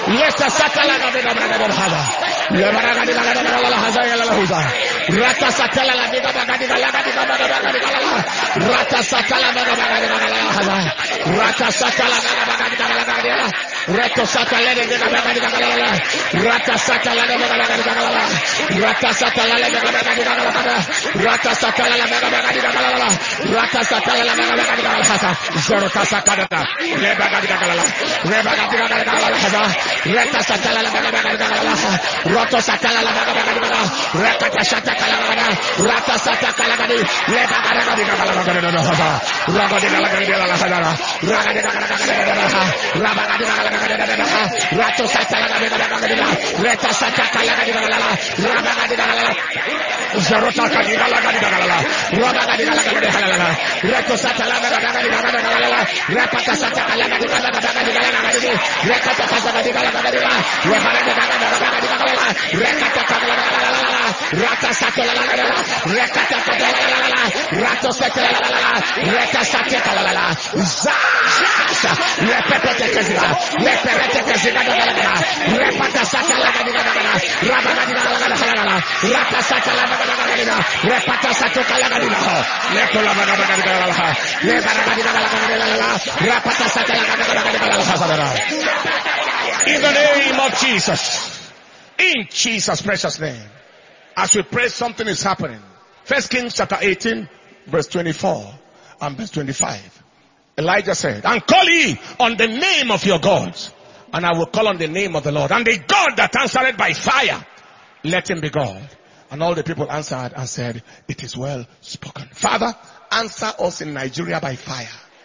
in the name of Jesus, in Jesus' precious name. As we pray, something is happening. 1 Kings chapter 18, verse 24 and verse 25. Elijah said, and call ye on the name of your gods, and I will call on the name of the Lord. And the God that answered by fire, let him be God. And all the people answered and said, it is well spoken. Father, answer us in Nigeria by fire.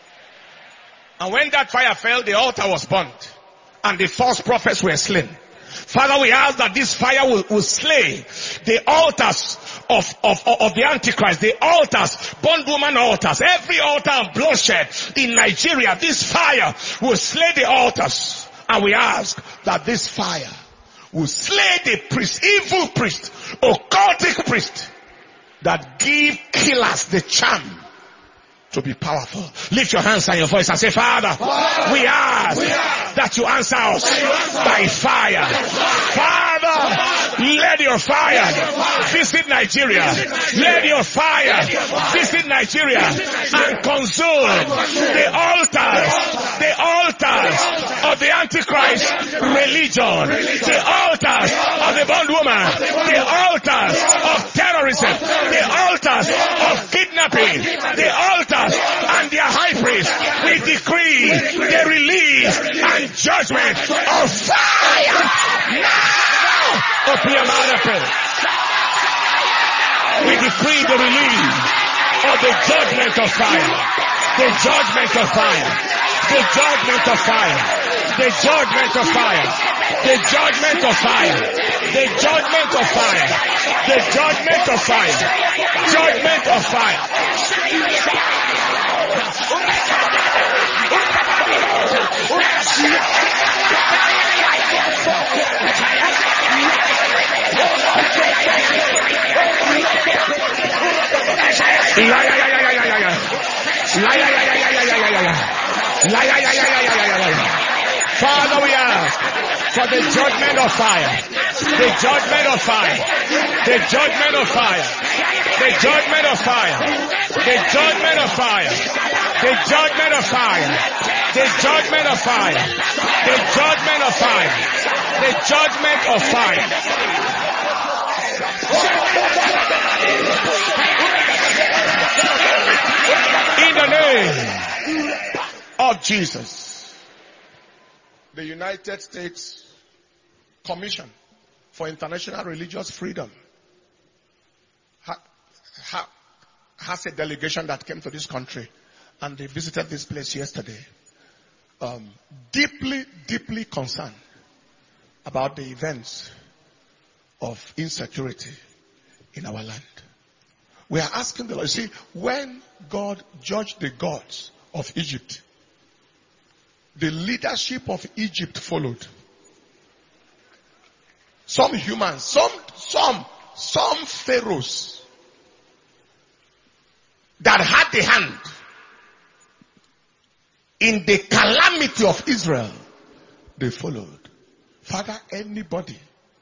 And when that fire fell, the altar was burnt, and the false prophets were slain. Father, we ask that this fire will slay the altars of the Antichrist, the altars, bondwoman altars, every altar of bloodshed in Nigeria. This fire will slay the altars. And we ask that this fire will slay the priest, evil priest, occultic priest, that give killers the charm to be powerful. Lift your hands and your voice and say, Father, we ask that you answer us by fire. Father, let your fire visit Nigeria. Let your fire visit Nigeria and consume the altars of the Antichrist religion, the altars of the bondwoman, the altars of terrorism, the altars of kidnapping, the altars and their high priest. We decree the release and judgment of fire now. Open your mouth and pray. We decree the release of the judgment of fire. The judgment of fire. The judgment of fire. The judgment of fire. The judgment of fire. The judgment of fire. The judgment of fire. Judgment of fire. for the judgment of fire. The judgment of fire. The judgment of fire. The judgment of fire. The judgment of fire. The judgment of fire. The judgment of fire. The judgment of fire. The judgment of fire. In the name of Jesus. The United States Commission for International Religious Freedom has a delegation that came to this country, and they visited this place yesterday. Deeply concerned about the events of insecurity in our land. We are asking the Lord, you see, when God judged the gods of Egypt, the leadership of Egypt followed. Some humans, some pharaohs that had the hand in the calamity of Israel, they followed. Father, anybody,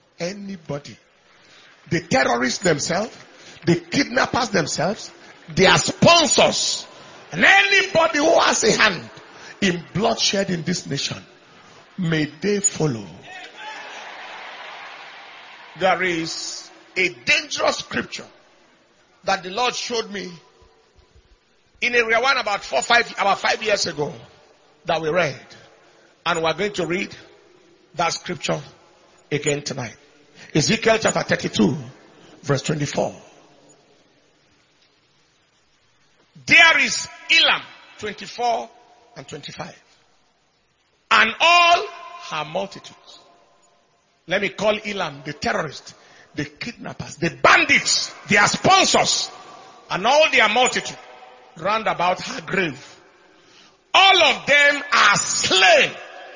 the terrorists themselves, the kidnappers themselves, their sponsors, and anybody who has a hand in bloodshed in this nation, may they follow. There is a dangerous scripture that the Lord showed me in area 1 about 5 years ago that we read. And we're going to read that scripture again tonight. Ezekiel chapter 32, verse 24. There is Elam, 24 and 25. And all her multitudes. Let me call Elam the terrorists, the kidnappers, the bandits, their sponsors, and all their multitude round about her grave. All of them are slain,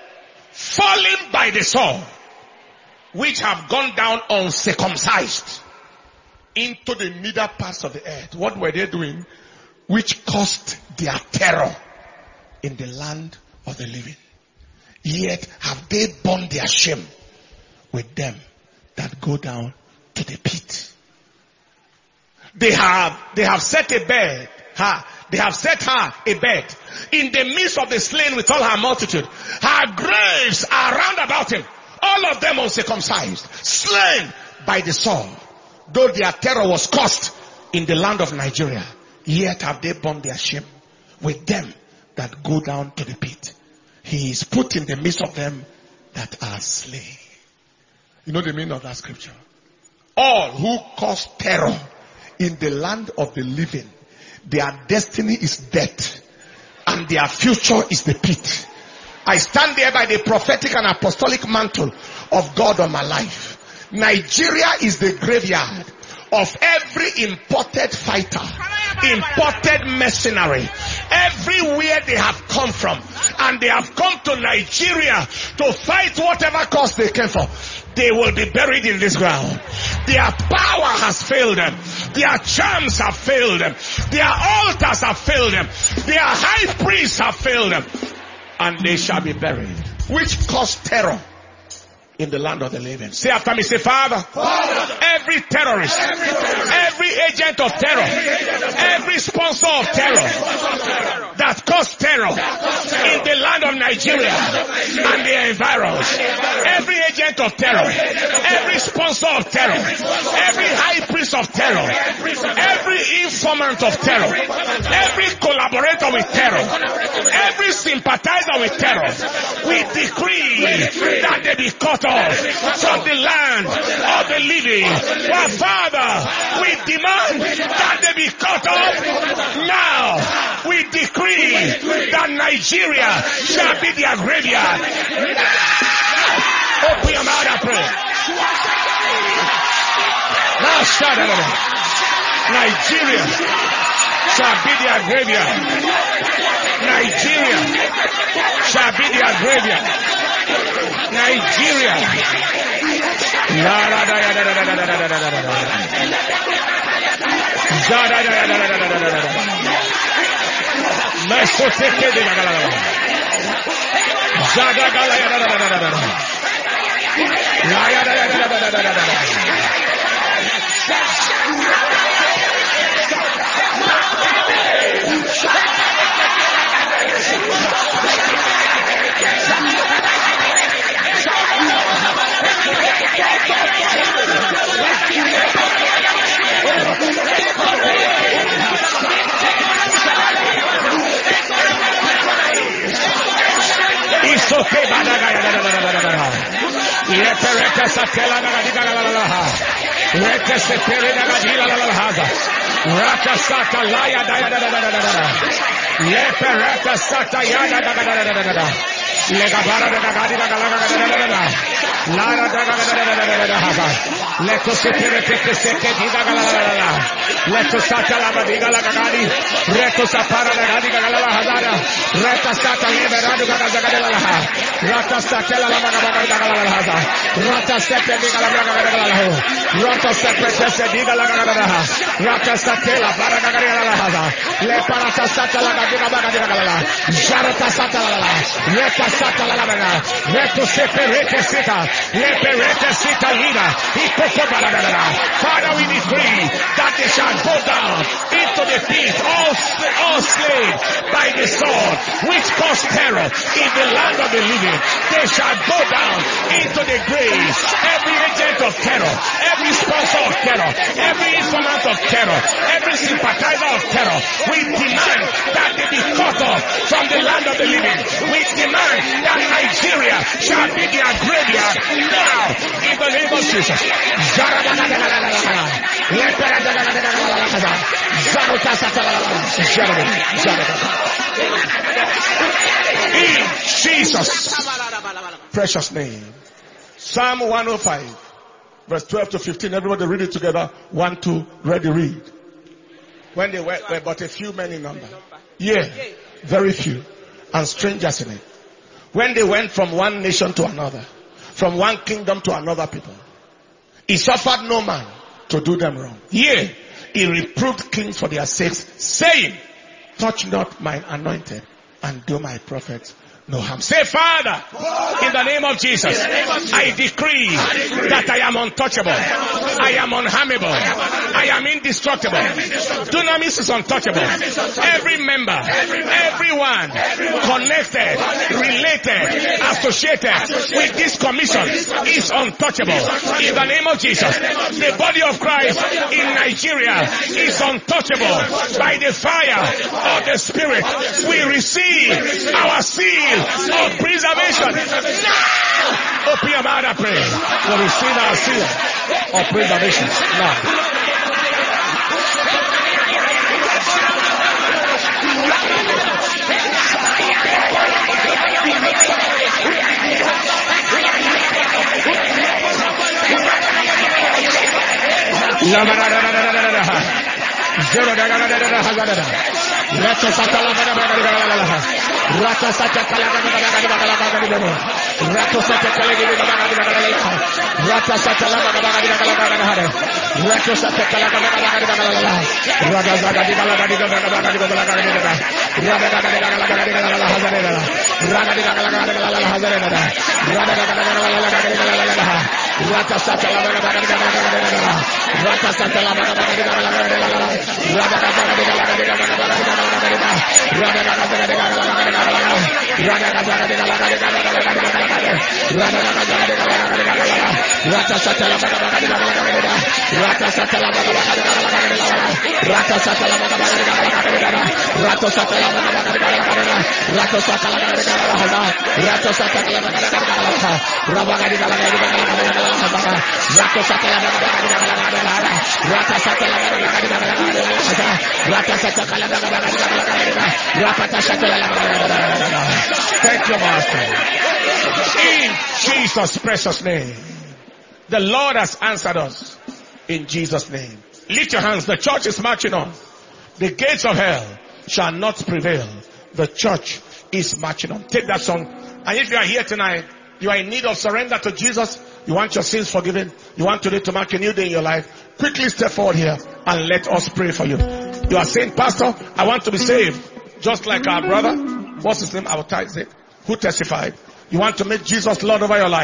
fallen by the sword, which have gone down uncircumcised into the nether parts of the earth. What were they doing? Which caused their terror in the land of the living. Yet have they borne their shame with them that go down to the pit. They have set a bed. They have set her a bed in the midst of the slain with all her multitude. Her graves are round about him. All of them uncircumcised, slain by the sword. Though their terror was caused in the land of Nigeria, yet have they borne their shame with them that go down to the pit. He is put in the midst of them that are slain. You know the meaning of that scripture? All who cause terror in the land of the living, their destiny is death, and their future is the pit. I stand there by the prophetic and apostolic mantle of God on my life. Nigeria is the graveyard of every imported fighter, imported mercenary. Everywhere they have come from, and they have come to Nigeria to fight whatever cause they came for, they will be buried in this ground. Their power has failed them. Their charms have failed them. Their altars have failed them. Their high priests have failed them. And they shall be buried. Which caused terror in the land of the living. Say after me, say, Father, every terrorist, every agent of terror, every sponsor of terror that caused terror in the land of Nigeria and the environs, every agent of terror, every sponsor of terror, every high priest of terror, every informant of terror, every collaborator with terror, every sympathizer with terror, we decree that they be cut off from the land of the living. Our Father, we demand that they be cut off now. We decree that Nigeria shall be their graveyard. Open your mouth and pray. Now shout at them. Nigeria shall be their graveyard. Nigeria shall be their graveyard. Nigeria. Father, we decree that they shall go down into the pit, all slain by the sword, which caused terror in the land of the living. They shall go down into the grave. Every agent of terror, every sponsor of terror, every informant of terror, every sympathizer of terror, we demand that they be cut off from the land of the living. We demand that Nigeria shall be their graveyard now in the name of Jesus. In Jesus' precious name. Psalm 105, verse 12 to 15. Everybody read it together. 1, 2, ready, read. When they were but a few men in number. Yeah, very few. And strangers in it. When they went from one nation to another, from one kingdom to another people, he suffered no man to do them wrong. Yea, he reproved kings for their sakes, saying, touch not mine anointed, and do my prophets no harm. Say, Father, in the name of Jesus, I decree that I am untouchable. I am unharmable. I am indestructible. Dunamis is untouchable. Every member, everyone connected, related, associated with this commission is untouchable. In the name of Jesus, the body of Christ in Nigeria is untouchable by the fire of the Spirit. We receive our seal of preservation. Now, open your mouth and pray. We receive our seal of preservation. Now. Thank you, Master. In Jesus' precious name. The Lord has answered us. In Jesus' name. Lift your hands. The church is marching on. The gates of hell shall not prevail. The church is marching on. Take that song. And if you are here tonight, you are in need of surrender to Jesus, you want your sins forgiven, you want today to mark a new day in your life, quickly step forward here and let us pray for you. You are saying, Pastor, I want to be saved. Just like our brother, what's his name? Our Isaac, who testified. You want to make Jesus Lord over your life.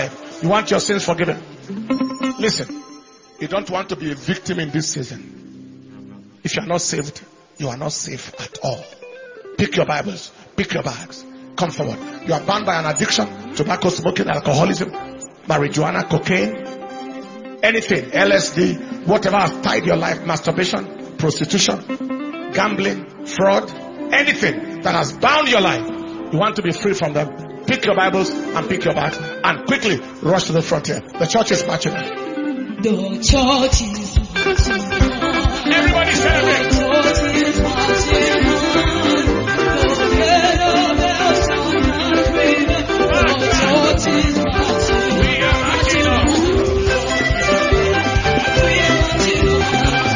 You want your sins forgiven? Listen, you don't want to be a victim in this season. If you are not saved, you are not safe at all. Pick your Bibles, pick your bags, come forward. You are bound by an addiction, tobacco smoking, alcoholism, marijuana, cocaine, anything, LSD, whatever has tied your life, masturbation, prostitution, gambling, fraud, anything that has bound your life. You want to be free from them. Pick your Bibles and pick your bags and quickly rush to the frontier. The church is marching on. The church is marching on. Everybody celebrate. The church is marching on. The head of hell shall not prevail. The church is marching on. We are marching on. We are marching on.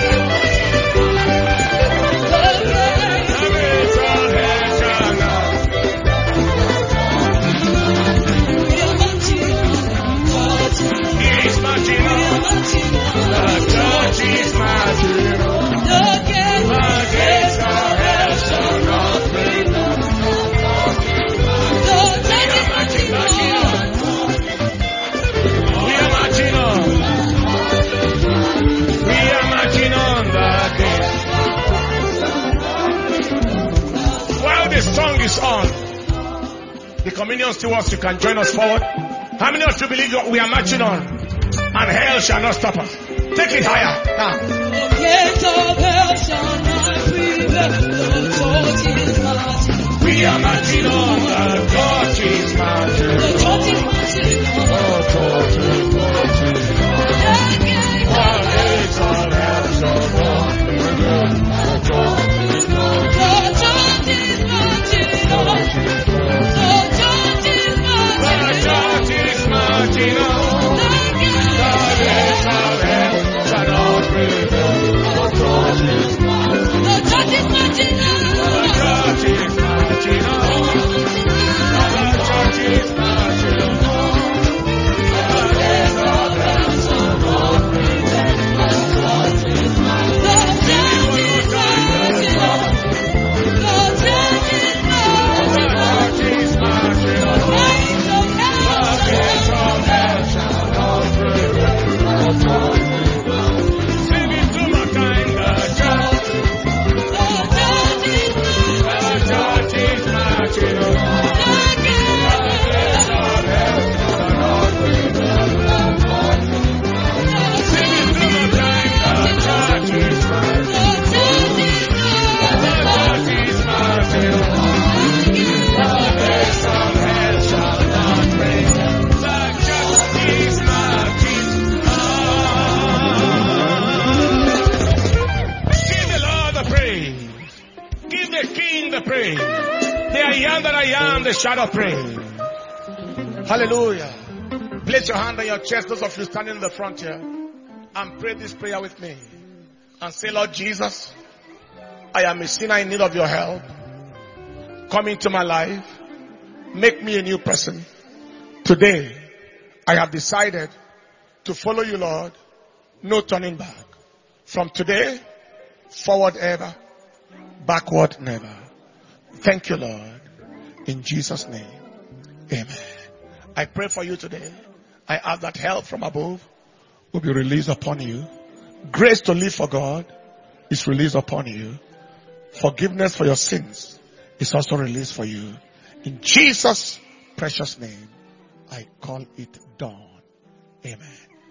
On. The communion still works. You can join us forward. How many of you believe we are marching on? And hell shall not stop us. Take it higher. Now. The gates of hell shall not prevail. The church is marching. We are marching on. The church is marching. The church is marching on. The church is marching. The gates of hell shall not prevail. The church is marching. The church is marching. Shout of praise. Hallelujah. Place your hand on your chest, those of you standing in the front here, and pray this prayer with me. And say, Lord Jesus, I am a sinner in need of your help. Come into my life. Make me a new person. Today, I have decided to follow you, Lord. No turning back. From today, forward ever, backward never. Thank you, Lord. In Jesus' name, amen. I pray for you today. I ask that help from above will be released upon you. Grace to live for God is released upon you. Forgiveness for your sins is also released for you. In Jesus' precious name, I call it done. Amen.